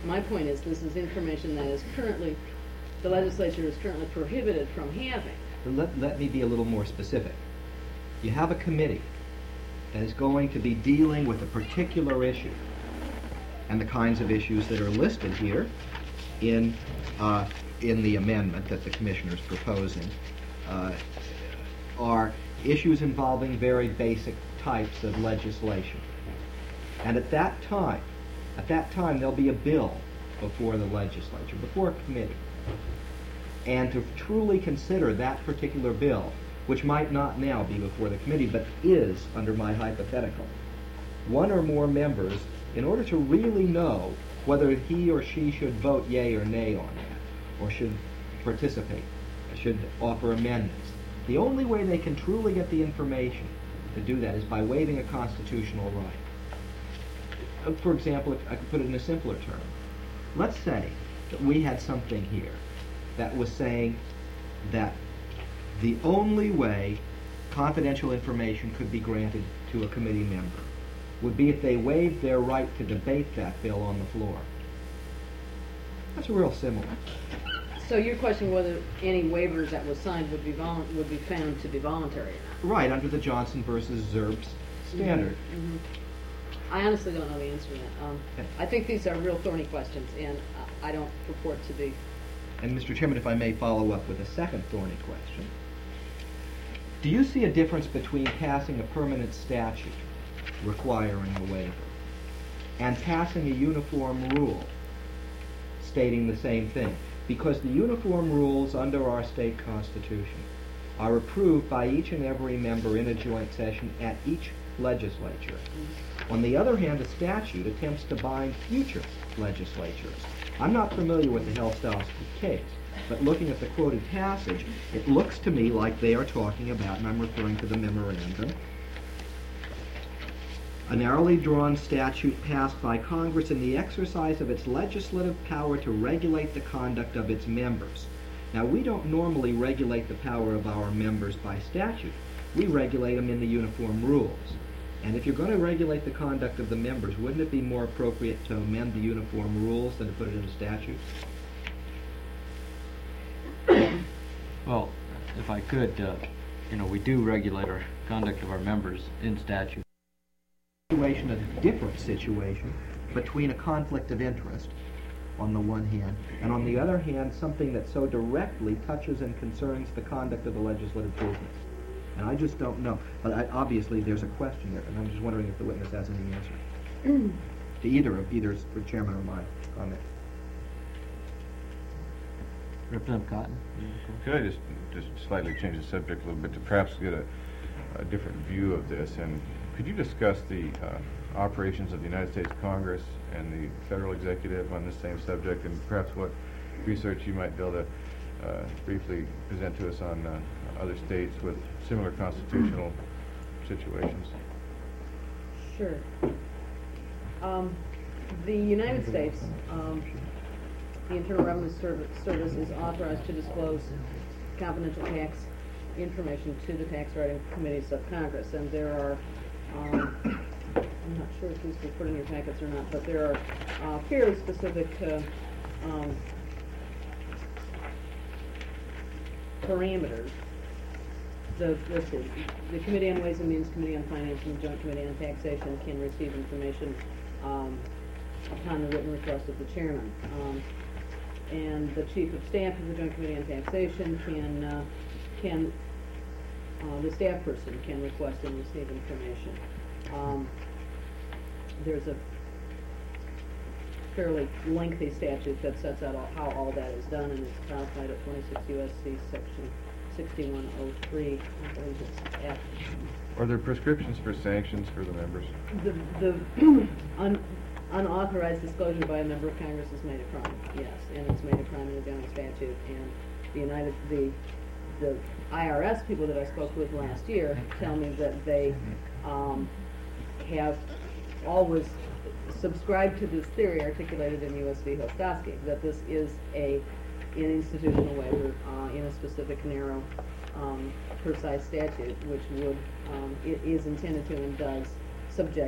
my point is, this is information that is currently, the legislature is currently prohibited from having. Let, let me be a little more specific. You have a committee that is going to be dealing with a particular issue, and the kinds of issues that are listed here in, uh, in the amendment that the commissioner is proposing uh, are issues involving very basic types of legislation. And at that time, at that time, there'll be a bill before the legislature, before a committee. And to truly consider that particular bill, which might not now be before the committee, but is under my hypothetical, one or more members, in order to really know whether he or she should vote yea or nay on that, or should participate, should offer amendments, the only way they can truly get the information to do that is by waiving a constitutional right. Uh, For example, if I could put it in a simpler term, let's say that we had something here that was saying that the only way confidential information could be granted to a committee member would be if they waived their right to debate that bill on the floor. That's real similar. So you're questioning whether any waivers that was signed would be volu- would be found to be voluntary or not? Right, under the Johnson versus Zerbst standard. Mhm. I honestly don't know the answer to that. Um, I think these are real thorny questions, and uh, I don't purport to be. And Mister Chairman, if I may follow up with a second thorny question. Do you see a difference between passing a permanent statute requiring a waiver and passing a uniform rule stating the same thing? Because the uniform rules under our state constitution are approved by each and every member in a joint session at each legislature. On the other hand, a statute attempts to bind future legislatures. I'm not familiar with the Helstowski case, but looking at the quoted passage, it looks to me like they are talking about, and I'm referring to the memorandum, a narrowly drawn statute passed by Congress in the exercise of its legislative power to regulate the conduct of its members. Now, we don't normally regulate the power of our members by statute. We regulate them in the uniform rules. And if you're going to regulate the conduct of the members, wouldn't it be more appropriate to amend the uniform rules than to put it in a statute? Well, if I could, uh, you know, we do regulate our conduct of our members in statute. Situation, a different situation between a conflict of interest on the one hand, and on the other hand, something that so directly touches and concerns the conduct of the legislative business. And I just don't know. But I, obviously there's a question there, and I'm just wondering if the witness has any answer to either of either the chairman or my comment. Representative Cotton? Could I just, just slightly change the subject a little bit to perhaps get a, a different view of this? And could you discuss the uh, operations of the United States Congress and the federal executive on this same subject, and perhaps what research you might be able to uh, briefly present to us on uh, other states with similar constitutional situations? Sure. Um, the United States, um, the Internal Revenue Service, Service is authorized to disclose confidential tax information to the tax writing committees of Congress, and there are, um, I'm not sure if these were put in your packets or not, but there are uh, fairly specific uh, um, parameters. The, let's see, the Committee on Ways and Means, Committee on Finance, and the Joint Committee on Taxation can receive information um, upon the written request of the chairman. Um, and the Chief of Staff of the Joint Committee on Taxation can, uh, can uh, the staff person can request and receive information. Um, there's a fairly lengthy statute that sets out all, how all that is done, and it's codified at twenty-six U S C section sixty-one oh three, I believe it's F. Are there prescriptions for sanctions for the members? The, the un, unauthorized disclosure by a member of Congress is made a crime, yes, and it's made a crime in the general statute, and the United, the, the I R S people that I spoke with last year tell me that they, um, have always subscribed to this theory articulated in U S v. Hostowski, that this is a, an institutional waiver, uh, in a specific narrow, um, precise statute, which would, um, it is intended to and does subject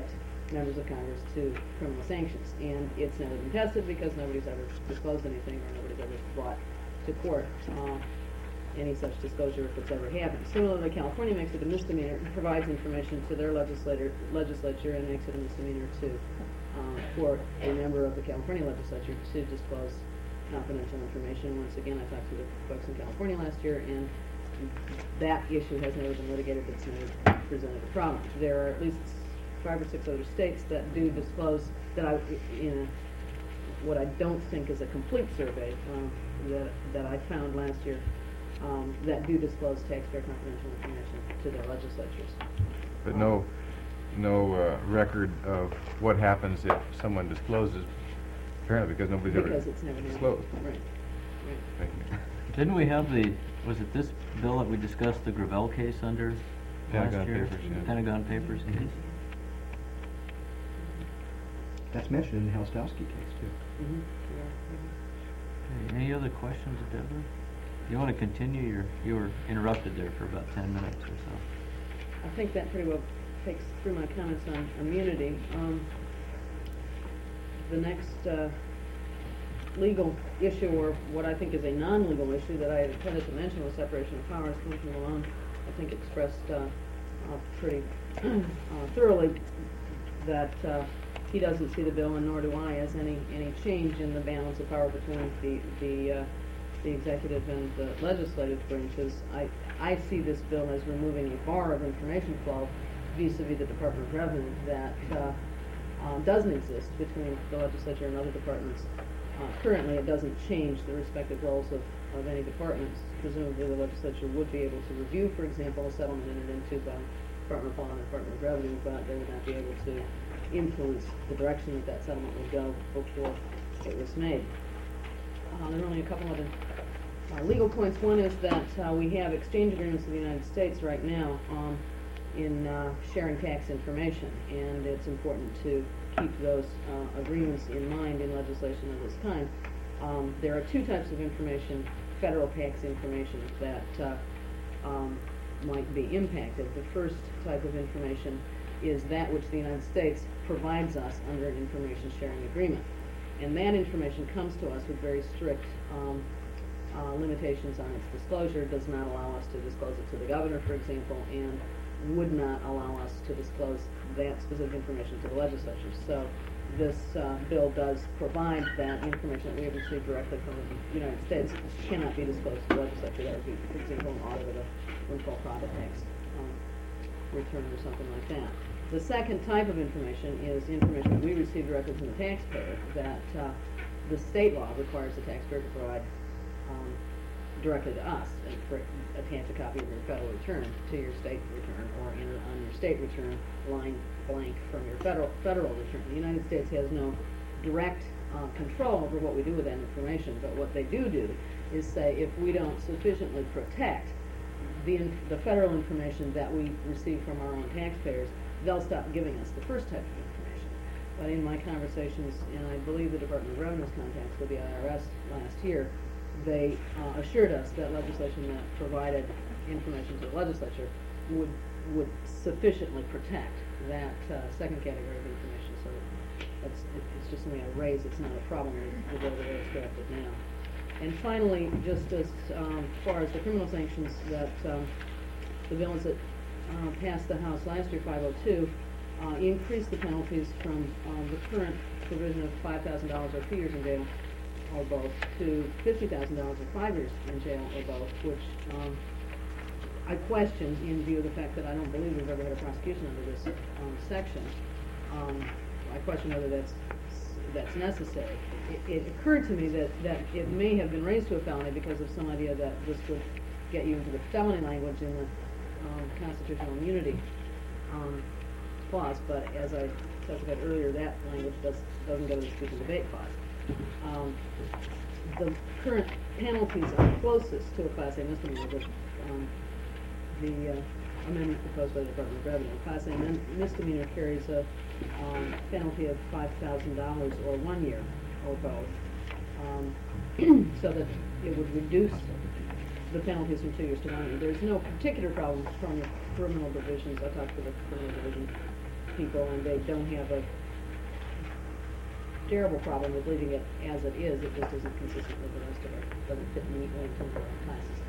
members of Congress to criminal sanctions. And it's never been tested because nobody's ever disclosed anything or nobody's ever brought to court uh, any such disclosure if it's ever happened. Similarly, California makes it a misdemeanor, provides information to their legislator, legislature and makes it a misdemeanor to, uh, for a member of the California legislature to disclose confidential information. Once again, I talked to the folks in California last year, and that issue has never been litigated. It's never presented a problem. There are at least five or six other states that do disclose that I, in a, what I don't think is a complete survey um, that that I found last year um, that do disclose taxpayer confidential information to their legislatures. But no, no uh, record of what happens if someone discloses, apparently because nobody's ever Because it's never disclosed. happened. Right. Right. Thank you. Didn't we have the, was it this bill that we discussed the Gravel case under last Pentagon year? Papers, yeah. Pentagon Papers case? That's mentioned in the Helstowski case, too. Mhm. Yeah. Okay, any other questions, Deborah? You want to continue? You're, you were interrupted there for about ten minutes or so. I think that pretty well takes through my comments on immunity. Um, the next uh, legal issue, or what I think is a non-legal issue that I had intended to mention, was separation of powers. Commissioner Malone, I think, expressed uh, uh, pretty uh, thoroughly that uh, he doesn't see the bill, and nor do I, as any any change in the balance of power between the the uh, the executive and the legislative branches. I I see this bill as removing a bar of information flow vis-a-vis the Department of Revenue that uh, uh, doesn't exist between the legislature and other departments. Uh, currently, it doesn't change the respective roles of, of any departments. Presumably, the legislature would be able to review, for example, a settlement entered into by Department of Law and the Department of Revenue, but they would not be able to influence the direction that that settlement would go before it was made. Uh, there are only a couple other uh, legal points. One is that uh, we have exchange agreements with the United States right now um, in uh, sharing tax information, and it's important to keep those uh, agreements in mind in legislation of this kind. Um, there are two types of information, federal tax information, that uh, um, might be impacted. The first type of information is that which the United States provides us under an information sharing agreement. And that information comes to us with very strict um, uh, limitations on its disclosure. It does not allow us to disclose it to the governor, for example, and would not allow us to disclose that specific information to the legislature. So this uh, bill does provide that information that we have received directly from the United States cannot be disclosed to the legislature. That would be, for example, an audit of a windfall profit tax um, return or something like that. The second type of information is information that we receive directly from the taxpayer that uh, the state law requires the taxpayer to provide um, directly to us, and for, attach a copy of your federal return to your state return, or enter on your state return line blank from your federal federal return. The United States has no direct uh, control over what we do with that information, but what they do do is say if we don't sufficiently protect the, in, the federal information that we receive from our own taxpayers, they'll stop giving us the first type of information. But in my conversations, and I believe the Department of Revenue's contacts with the I R S last year, they uh, assured us that legislation that provided information to the legislature would would sufficiently protect that uh, second category of information. So that's, it, it's just something I raise. It's not a problem with the way it's drafted now. And finally, just as um, far as the criminal sanctions, that um, the bills that uh, passed the House last year, five oh two, uh, increased the penalties from um, the current provision of five thousand dollars or two years in jail or both to fifty thousand dollars or five years in jail or both, which um, I question in view of the fact that I don't believe we've ever had a prosecution under this um, section. Um, I question whether that's that's necessary. It, it occurred to me that, that it may have been raised to a felony because of some idea that this would get you into the felony language in the um, constitutional immunity um, clause, but as I testified earlier, that language does, doesn't go to the speech and debate clause. Um, the current penalties are closest to a Class A misdemeanor, but um, the uh, amendment proposed by the Department of Revenue. Class A min- misdemeanor carries a um, penalty of five thousand dollars or one year or both, um, so that it would reduce the penalties from two years to one year. There's no particular problem from the criminal divisions. I talked to the criminal division people and they don't have a terrible problem with leaving it as it is, it just isn't consistent with the rest of it, doesn't fit neatly into the classes.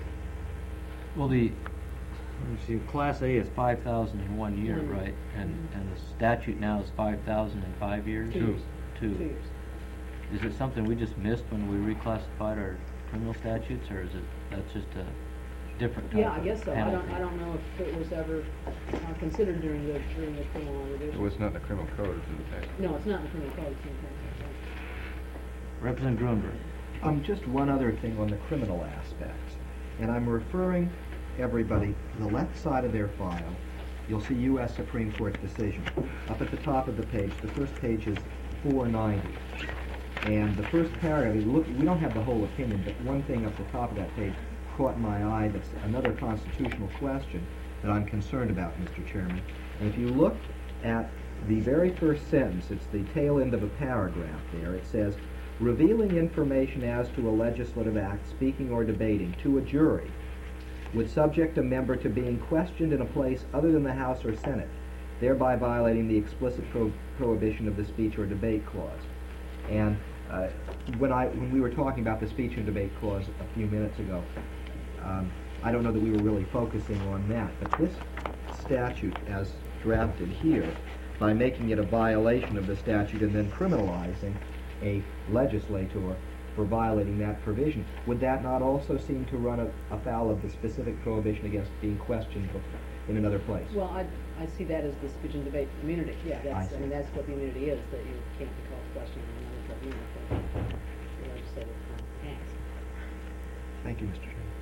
Well, the, let's see, Class A is five thousand in one year, Mhm. right? And, Mhm. and the statute now is five thousand in five years? Two years. Two. Two years. Is it something we just missed when we reclassified our criminal statutes, or is it, that's just a different type Yeah, I of guess so. I penalty? don't, I don't know if it was ever uh, considered during the, during the criminal law revision. Well, it's not in the criminal code, it's in the tax. No, it's not in the criminal code, it's in the tax code. Representative Grunberg. Um, just one other thing on the criminal aspects, and I'm referring everybody to the left side of their file. You'll see U S Supreme Court decision. Up at the top of the page, the first page is four ninety. And the first paragraph, you look, we don't have the whole opinion, but one thing up the top of that page caught my eye that's another constitutional question that I'm concerned about, Mister Chairman. And if you look at the very first sentence, it's the tail end of a paragraph there, it says, revealing information as to a legislative act, speaking or debating, to a jury would subject a member to being questioned in a place other than the House or Senate, thereby violating the explicit pro- prohibition of the speech or debate clause. And uh, when I when we were talking about the speech and debate clause a few minutes ago, um, I don't know that we were really focusing on that, but this statute as drafted here, by making it a violation of the statute and then criminalizing a legislator for violating that provision, would that not also seem to run a- afoul of the specific prohibition against being questioned in another place? Well, I, I see that as the speech and debate immunity, yeah, that's, I I mean, see. that's what the immunity is, that you can't be called questioning in another tribunal for the legislative uh, acts. Thank you, Mister Chairman.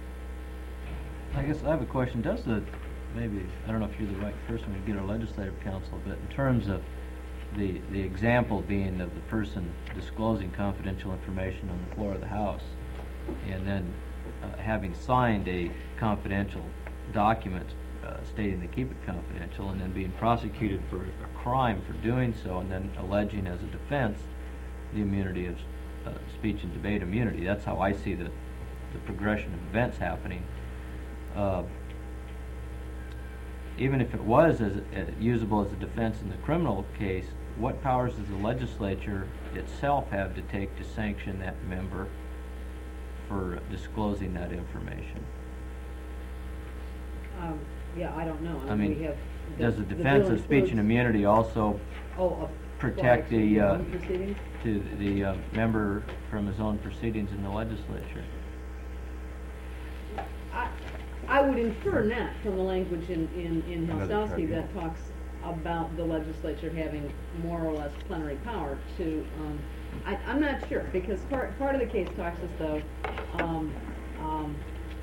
I guess I have a question. Does the, maybe, I don't know if you're the right person to get our legislative counsel, but in terms of the, the example being of the person disclosing confidential information on the floor of the House, and then uh, having signed a confidential document uh, stating they keep it confidential, and then being prosecuted for a crime for doing so, and then alleging as a defense the immunity of uh, speech and debate immunity. That's how I see the, the progression of events happening. Uh, even if it was as uh, usable as a defense in the criminal case, what powers does the legislature itself have to take to sanction that member for disclosing that information? Um, yeah, I don't know. I we mean, have does the the defense bill of speech and includes- immunity also Oh, protect apply to the, your uh, own proceedings? to the uh, member from his own proceedings in the legislature? I, I would infer not from the language in, in, in Another Halsowski tribunal. that talks about the legislature having more or less plenary power to, um, I, I'm not sure, because part, part of the case talks as though, um, um,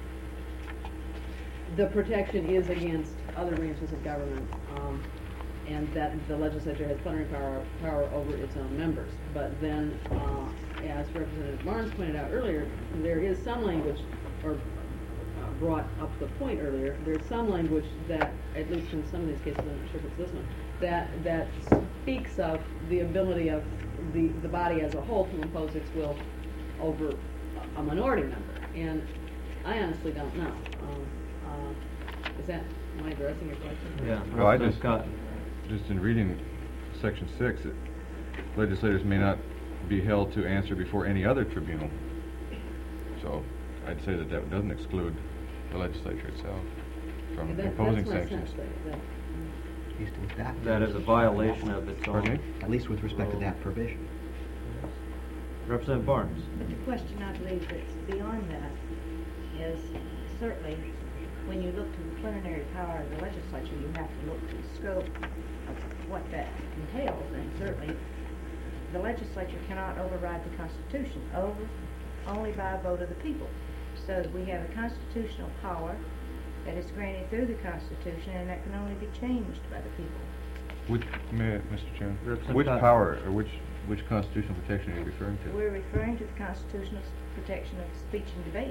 the protection is against other branches of government, um, and that the legislature has plenary power, power over its own members. But then, uh, as Representative Barnes pointed out earlier, there is some language, or uh, brought up the point earlier, there's some language that, at least in some of these cases, I'm not sure if it's this one, that, that speaks of the ability of the, the body as a whole to impose its will over a minority member. And I honestly don't know. Um, uh, is that, am I addressing your question? Yeah. Well, I Representative just, Scott. just in reading section six, it- legislators may not be held to answer before any other tribunal. So I'd say that that doesn't exclude the legislature itself from That- imposing that's my sanctions. sense, that- that- At least with that. That is a violation of its Pardon own. me? At least with respect to that provision. Representative Barnes. The question I believe that's beyond that is certainly when you look to the plenary power of the legislature, you have to look to the scope of what that entails, and certainly the legislature cannot override the Constitution, over only by a vote of the people. So we have a constitutional power that is granted through the Constitution, and that can only be changed by the people. Which, may I- Mister Chairman, Representative which Cotton. power, or which, which constitutional protection are you referring to? We're referring to the constitutional s- protection of speech and debate.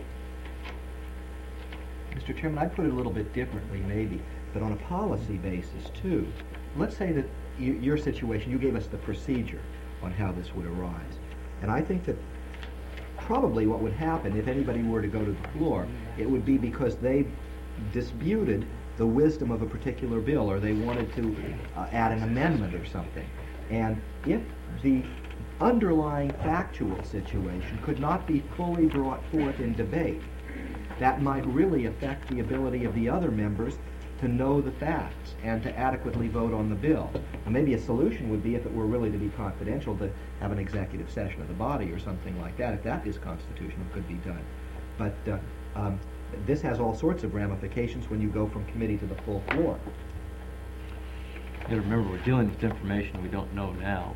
Mister Chairman, I'd put it a little bit differently maybe, but on a policy basis too. Let's say that you, your situation, you gave us the procedure on how this would arise. And I think that probably what would happen if anybody were to go to the floor, it would be because they disputed the wisdom of a particular bill, or they wanted to uh, add an amendment or something. And if the underlying factual situation could not be fully brought forth in debate, that might really affect the ability of the other members to know the facts and to adequately vote on the bill. And maybe a solution would be, if it were really to be confidential, to have an executive session of the body or something like that. If that is constitutional, it could be done. But uh, um, this has all sorts of ramifications when you go from committee to the full floor. You gotta remember, we're dealing with information we don't know now.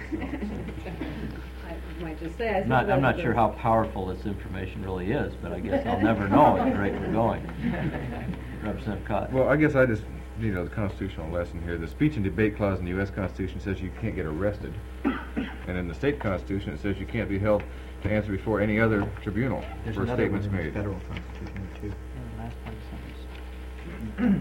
I might just say, I think Not, I'm not that sure the- how powerful this information really is, but I guess I'll never know at the rate we're going. Representative Cotton. Well, I guess I just need a constitutional lesson here. The speech and debate clause in the U S Constitution says you can't get arrested. And in the state constitution, it says you can't be held to answer before any other tribunal There's for another one statements in the made. federal constitution, too. Yeah, last part of the sentence.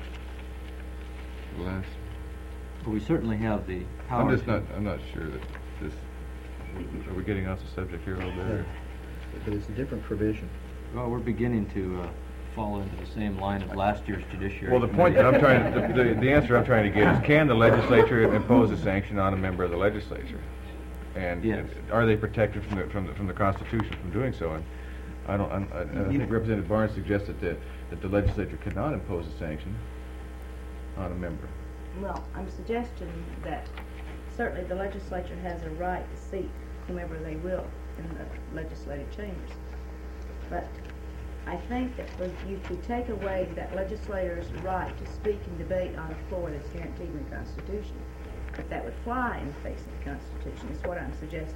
Last. But we certainly have the power. I'm just to- not, I'm not sure that this, are we getting off the subject here a little bit? or- But it's a different provision. Well, we're beginning to uh, fall into the same line of last year's judiciary. Well, the point that committee. I'm trying, the, the, the answer I'm trying to get is, can the legislature impose a sanction on a member of the legislature? And Yes. are they protected from the, from the, from the Constitution from doing so? And I don't, I'm- I, I think Representative Barnes suggested that, that the legislature could not impose a sanction on a member. Well, I'm suggesting that certainly the legislature has a right to seat whomever they will in the legislative chambers. But I think that for you to take away that legislator's right to speak and debate on a floor that's guaranteed in the Constitution, that that would fly in the face of the Constitution, is what I'm suggesting.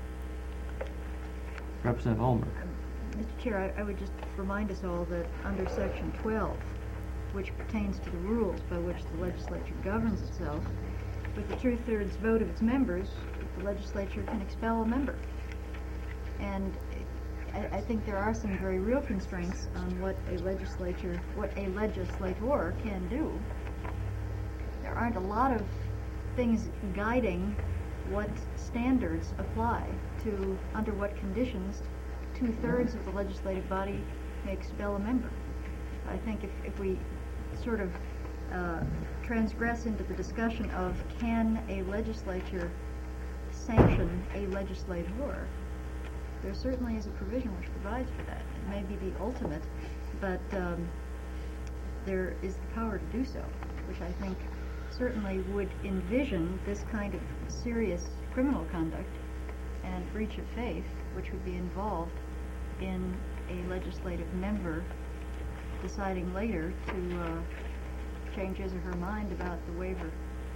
Representative Olmer. Mister Chair, I, I would just remind us all that under Section twelve, which pertains to the rules by which the legislature governs itself, with the two-thirds vote of its members, the legislature can expel a member. And I, I think there are some very real constraints on what a legislature, what a legislator can do. There aren't a lot of things guiding what standards apply to, under what conditions two-thirds of the legislative body may expel a member. I think if, if we sort of uh, transgress into the discussion of can a legislature sanction a legislator, there certainly is a provision which provides for that. It may be the ultimate, but um, there is the power to do so, which I think certainly would envision this kind of serious criminal conduct and breach of faith, which would be involved in a legislative member deciding later to uh, change his or her mind about the waiver.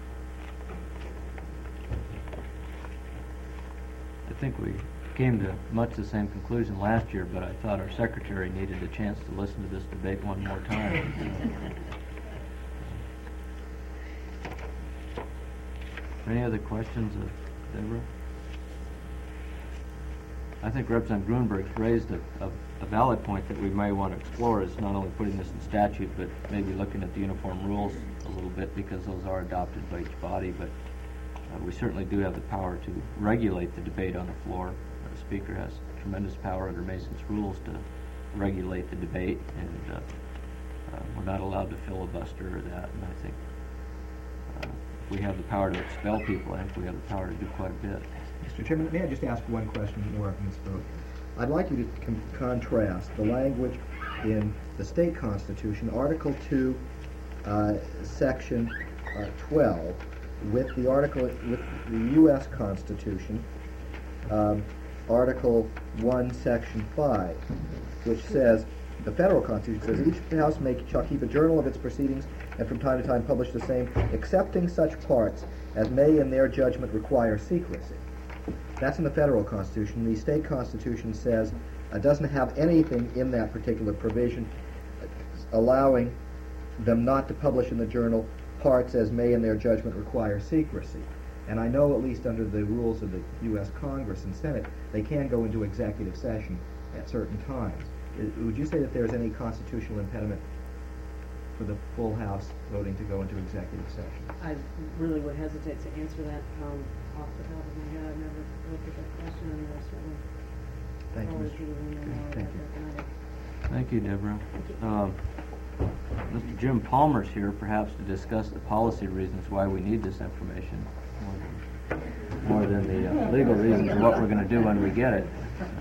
I think we came to much the same conclusion last year, but I thought our secretary needed a chance to listen to this debate one more time. Any other questions of Deborah? I think Representative Grunberg's raised a, a, a valid point that we may want to explore, is not only putting this in statute, but maybe looking at the uniform rules a little bit, because those are adopted by each body, but uh, we certainly do have the power to regulate the debate on the floor. The Speaker has tremendous power under Mason's rules to regulate the debate, and uh, uh, we're not allowed to filibuster or that, and I think uh, if we have the power to expel people, I think we have the power to do quite a bit. Mister Chairman, may I just ask one question more of Miz Vogt? I'd like you to con- contrast the language in the state constitution, Article two, uh, Section uh, twelve, with the article with the U S Constitution, um, Article one, Section five, which says, the federal constitution says, each house may shall keep a journal of its proceedings and from time to time publish the same, excepting such parts as may in their judgment require secrecy. That's in the federal constitution. The state constitution says, uh, doesn't have anything in that particular provision uh, allowing them not to publish in the journal parts as may in their judgment require secrecy. And I know, at least under the rules of the U S Congress and Senate, they can go into executive session at certain times. I- would you say that there's any constitutional impediment for the full House voting to go into executive session? I really would hesitate to answer that um, off the top of my head. I've never looked at that question, and I certainly Thank you, always Mister do know more Thank about you. that than I do. Thank you, Deborah. Um, Jim Palmer's here, perhaps to discuss the policy reasons why we need this information, more than, more than the uh, legal reasons of what we're going to do when we get it.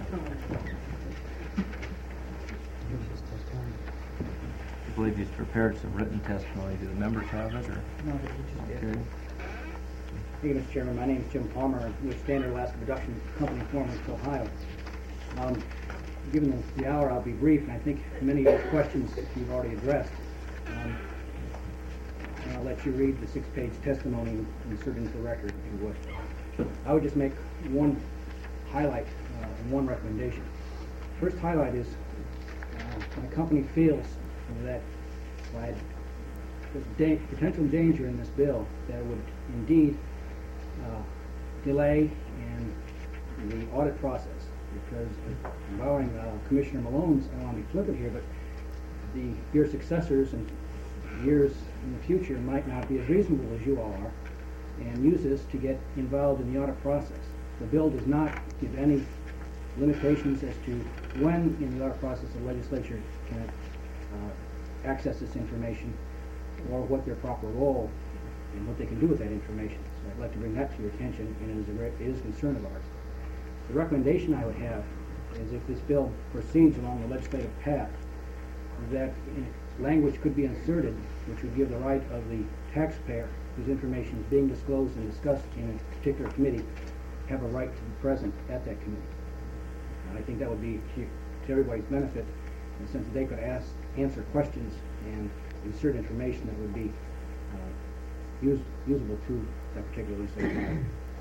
I believe he's prepared some written testimony. Do the members have it, or? No, they just did. Okay. Thank you, Mister Chairman. My name is Jim Palmer. I'm with Standard Alaska Production Company, Florence, Ohio. Um, given the, the hour, I'll be brief, and I think many of the questions you've already addressed. Um, and I'll let you read the six-page testimony and insert into the record, if you would. I would just make one highlight uh, and one recommendation. First highlight is uh, when a company feels that by there's da- potential danger in this bill that would indeed uh, delay in the audit process, because allowing uh, Commissioner Malone's, I don't want to be flippant here, but the your successors and years in the future might not be as reasonable as you all are, and use this to get involved in the audit process. The bill does not give any limitations as to when in the audit process the legislature can uh, access this information, or what their proper role and what they can do with that information. So I'd like to bring that to your attention, and it is a, re- it is a concern of ours. The recommendation I would have is, if this bill proceeds along the legislative path, that uh, language could be inserted which would give the right of the taxpayer whose information is being disclosed and discussed in a particular committee have a right to be present at that committee. And I think that would be to, to everybody's benefit, in the sense that they could ask, answer questions and insert information that would be uh, use, usable to that particular legislative matter.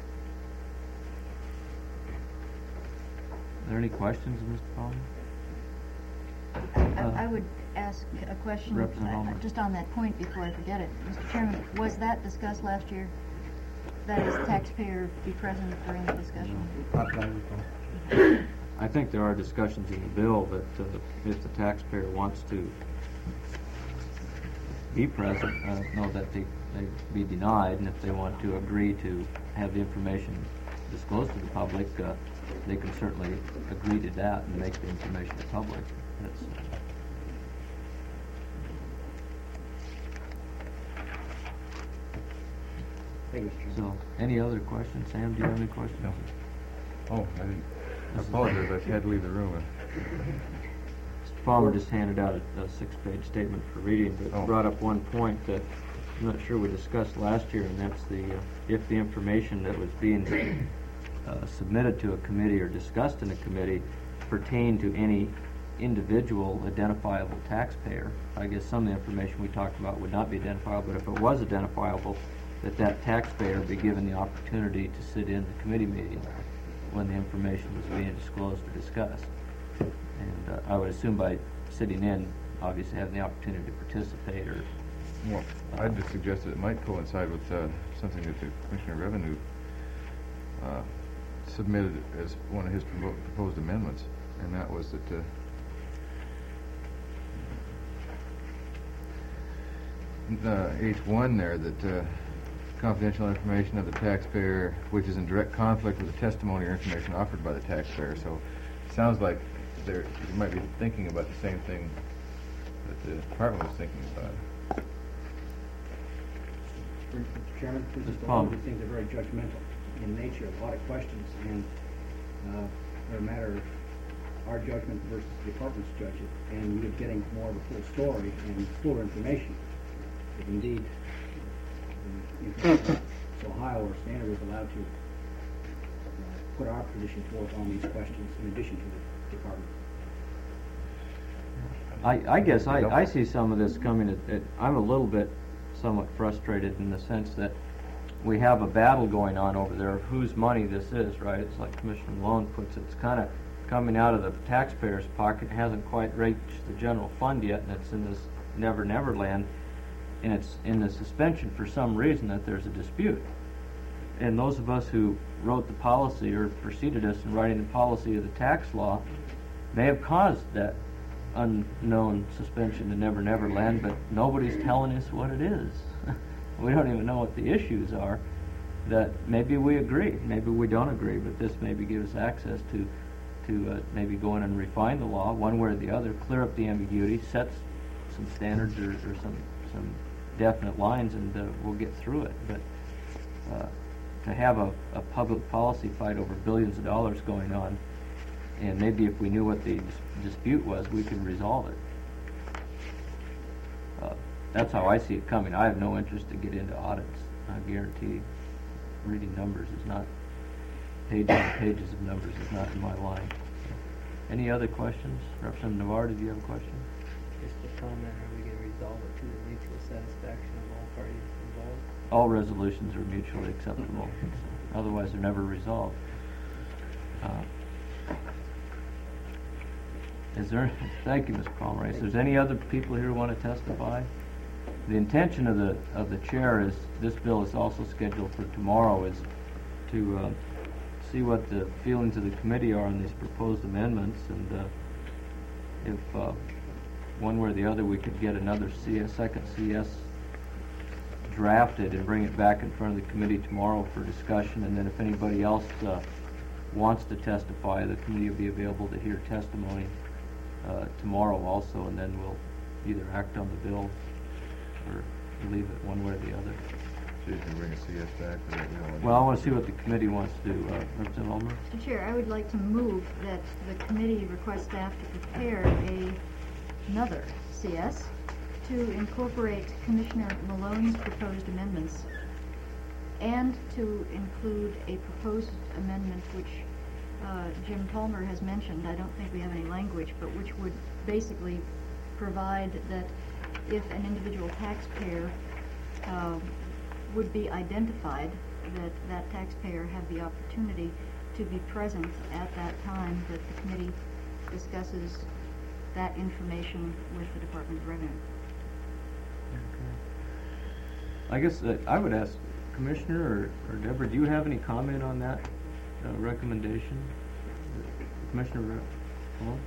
Are there any questions, Mister Palmer? I, I would ask a question, Representative uh, Holman. just on that point before I forget it. Mister Chairman, was that discussed last year? That is, taxpayer be present during the discussion? I think there are discussions in the bill that uh, if the taxpayer wants to be present, I don't know that they, they be denied, and if they want to agree to have the information disclosed to the public, uh, they can certainly agree to that and make the information public. That's, uh, Thank you, Mister Chairman. so, any other questions? Sam, do you have any questions? No. Oh, I didn't, I apologize, I had to leave the room. Mister Palmer just handed out a, a six-page statement for reading, but Oh. brought up one point that I'm not sure we discussed last year, and that's the, uh, if the information that was being uh, submitted to a committee or discussed in a committee pertained to any individual identifiable taxpayer. I guess some of the information we talked about would not be identifiable, but if it was identifiable, that that taxpayer be given the opportunity to sit in the committee meeting when the information was being disclosed or discussed. And uh, I would assume by sitting in, obviously having the opportunity to participate or... Well, I just suggested it might coincide with uh, something that the Commissioner of Revenue uh, submitted as one of his propo- proposed amendments, and that was that uh, uh, H one there, that uh, confidential information of the taxpayer which is in direct conflict with the testimony or information offered by the taxpayer. So it sounds like there, you might be thinking about the same thing that the department was thinking about. Mister Chairman, this is Mister all of Palmer. these things are very judgmental in nature of audit questions, and uh, they're a matter of our judgment versus the department's judgment, and you're getting more of a full story and fuller information. If indeed, the information so Ohio or Standard is allowed to uh, put our position forth on these questions in addition to the department. I, I guess I, I see some of this coming at, at, I'm a little bit somewhat frustrated in the sense that we have a battle going on over there of whose money this is, right? It's like Commissioner Malone puts it, it's kind of coming out of the taxpayer's pocket, hasn't quite reached the general fund yet, and it's in this never never land, and it's in the suspension for some reason that there's a dispute. And those of us who wrote the policy or preceded us in writing the policy of the tax law may have caused that unknown suspension to never never land, but nobody's telling us what it is. We don't even know what the issues are. That maybe we agree, maybe we don't agree, but this maybe gives us access to to uh, maybe go in and refine the law one way or the other, clear up the ambiguity, set some standards or, or some, some definite lines, and uh, we'll get through it. But uh, to have a, a public policy fight over billions of dollars going on, and maybe if we knew what the dis- dispute was, we could resolve it. Uh, that's how I see it coming. I have no interest to get into audits. I guarantee reading numbers is not, pages and pages of numbers is not in my line. Any other questions? Representative Navarre, did you have a question? Just a comment, are we going to resolve it to the mutual satisfaction of all parties involved? All resolutions are mutually acceptable. Otherwise, they're never resolved. Uh, Is there, thank you, Miz Pomeroy. If there's any other people here who want to testify? The intention of the, of the chair is, this bill is also scheduled for tomorrow, is to uh, see what the feelings of the committee are on these proposed amendments, and uh, if uh, one way or the other we could get another C S, second C S drafted and bring it back in front of the committee tomorrow for discussion, and then if anybody else uh, wants to testify, the committee will be available to hear testimony uh, tomorrow also, and then we'll either act on the bill or leave it one way or the other. So you can bring a C S back? Or you don't want to- Well, I want to see what the committee wants to do. Uh, Representative Ulmer? Mister Chair, I would like to move that the committee request staff to prepare a, another C S to incorporate Commissioner Malone's proposed amendments and to include a proposed amendment which uh, Jim Palmer has mentioned. I don't think we have any language, but which would basically provide that if an individual taxpayer uh, would be identified, that that taxpayer have the opportunity to be present at that time that the committee discusses that information with the Department of Revenue. I guess uh, I would ask Commissioner or, or Deborah, do you have any comment on that uh, recommendation? Commissioner Re- Malone?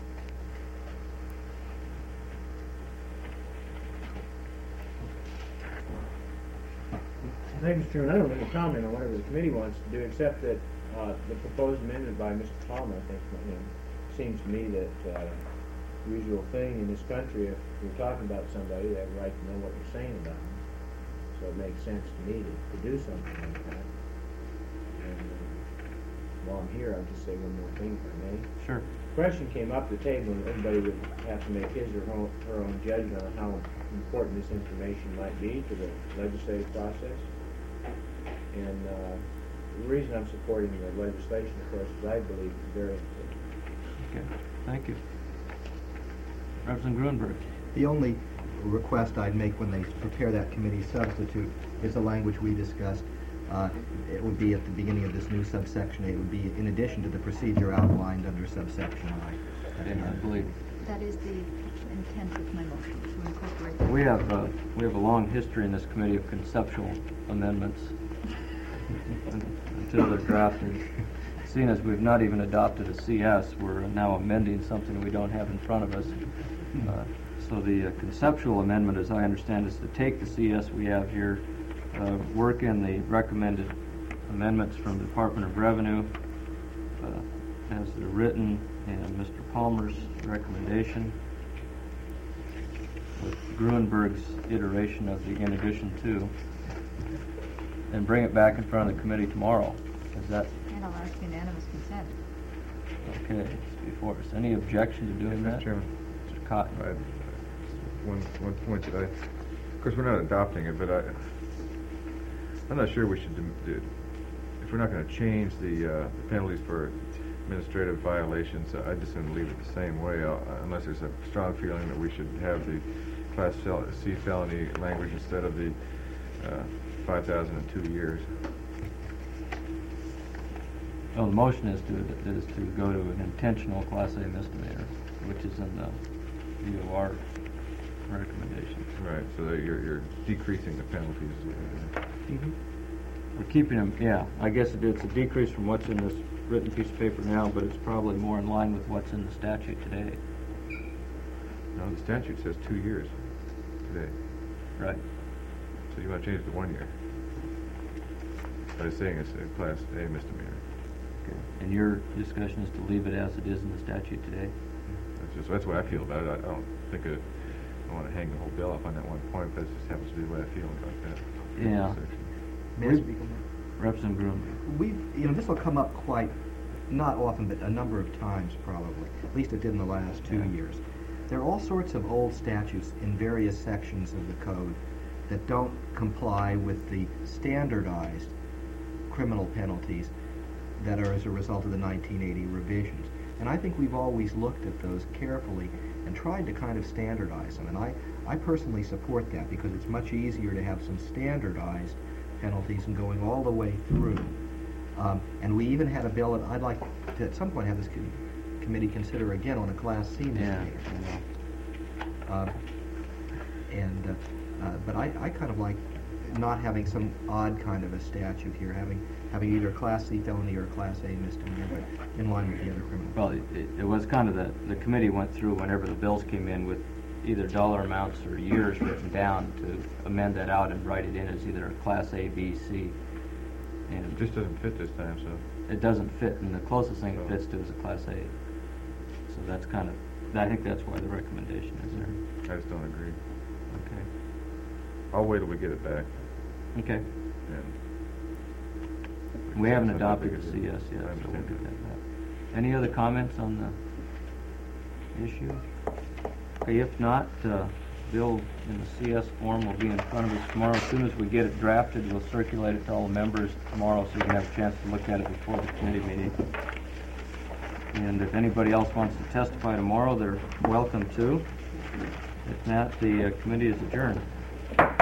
Thank you, Mister Chairman. I don't have a comment on whatever the committee wants to do, except that uh, the proposed amendment by Mister Palmer, I think, you know, seems to me that uh, the usual thing in this country, if you're talking about somebody, they have a right to know what you're saying about them. So it makes sense to me to, to do something like that. And uh, while I'm here, I'll just say one more thing, if I may. Sure. The question came up at the table, and everybody would have to make his or her, her own judgment on how important this information might be to the legislative process. And uh, the reason I'm supporting the legislation, of course, is I believe it's very important. Okay, thank you. Representative Grunberg? The only request I'd make when they prepare that committee substitute is the language we discussed. Uh, it would be at the beginning of this new subsection A. It would be in addition to the procedure outlined under subsection I. And I believe That is the intent of my motion, to incorporate that. we have uh, we have a long history in this committee of conceptual amendments until they're drafted. Seeing as we've not even adopted a C S, we're now amending something we don't have in front of us. Uh, so the uh, conceptual amendment, as I understand, is to take the C S we have here, uh, work in the recommended amendments from the Department of Revenue uh, as they're written, and Mister Palmer's recommendation with Gruenberg's iteration of the in addition to, and bring it back in front of the committee tomorrow. Is that And I'll ask unanimous consent. okay? It's before us. Any objection to doing that? Mister Chairman, Mister Cotton? I- one, one point that I, of course, we're not adopting it, but I, I'm not sure we should do, do- if we're not going to change the uh, the penalties for administrative violations, I just want to leave it the same way, uh, unless there's a strong feeling that we should have the Class fel- C felony language instead of the uh, five thousand and two years. Oh, the motion is to is to go to an intentional Class A misdemeanor, which is in the V O R recommendation. Right, so that you're, you're decreasing the penalties. We're keeping them, yeah, I guess it- it's a decrease from what's in this written piece of paper now, but it's probably more in line with what's in the statute today. No, the statute says two years today, Right. so you want to change it to one year. By saying it's a Class A misdemeanor. Okay. And your discussion is to leave it as it is in the statute today? That's just, that's what I feel about it. I I don't think it, don't want to hang the whole bill up on that one point, but it just happens to be the way I feel about that. Yeah. section. May I speak on that? Representative Groom. We've, you know, this will come up quite, not often, but a number of times probably. At least it did in the last two Yeah. years. There are all sorts of old statutes in various sections of the code that don't comply with the standardized criminal penalties that are as a result of the nineteen eighty revisions. And I think we've always looked at those carefully and tried to kind of standardize them. And I, I personally support that because it's much easier to have some standardized penalties and going all the way through. Um, and we even had a bill that I'd like to at some point have this co- committee consider again on a Class C Yeah. misdemeanor. Um, and, uh, uh, but I, I kind of like not having some odd kind of a statute here, having having either a Class C felony or a Class A misdemeanor, but in line with the other criminal. Well, it, it was kind of the, the committee went through whenever the bills came in with either dollar amounts or years written down to amend that out and write it in as either a Class A, B, C. And It just doesn't fit this time, so. it doesn't fit, and the closest thing it fits to is a Class A. So that's kind of, I think that's why the recommendation is there. I just don't agree. Okay. I'll wait till we get it back. Okay. And We haven't Something adopted bigger the to- C S I yet, so we'll understand get that. that back. Any other comments on the issue? Okay, if not, uh, bill in the C S form will be in front of us tomorrow. As soon as we get it drafted, we'll circulate it to all the members tomorrow so you can have a chance to look at it before the committee meeting. And if anybody else wants to testify tomorrow, they're welcome to. If not, the uh, committee is adjourned.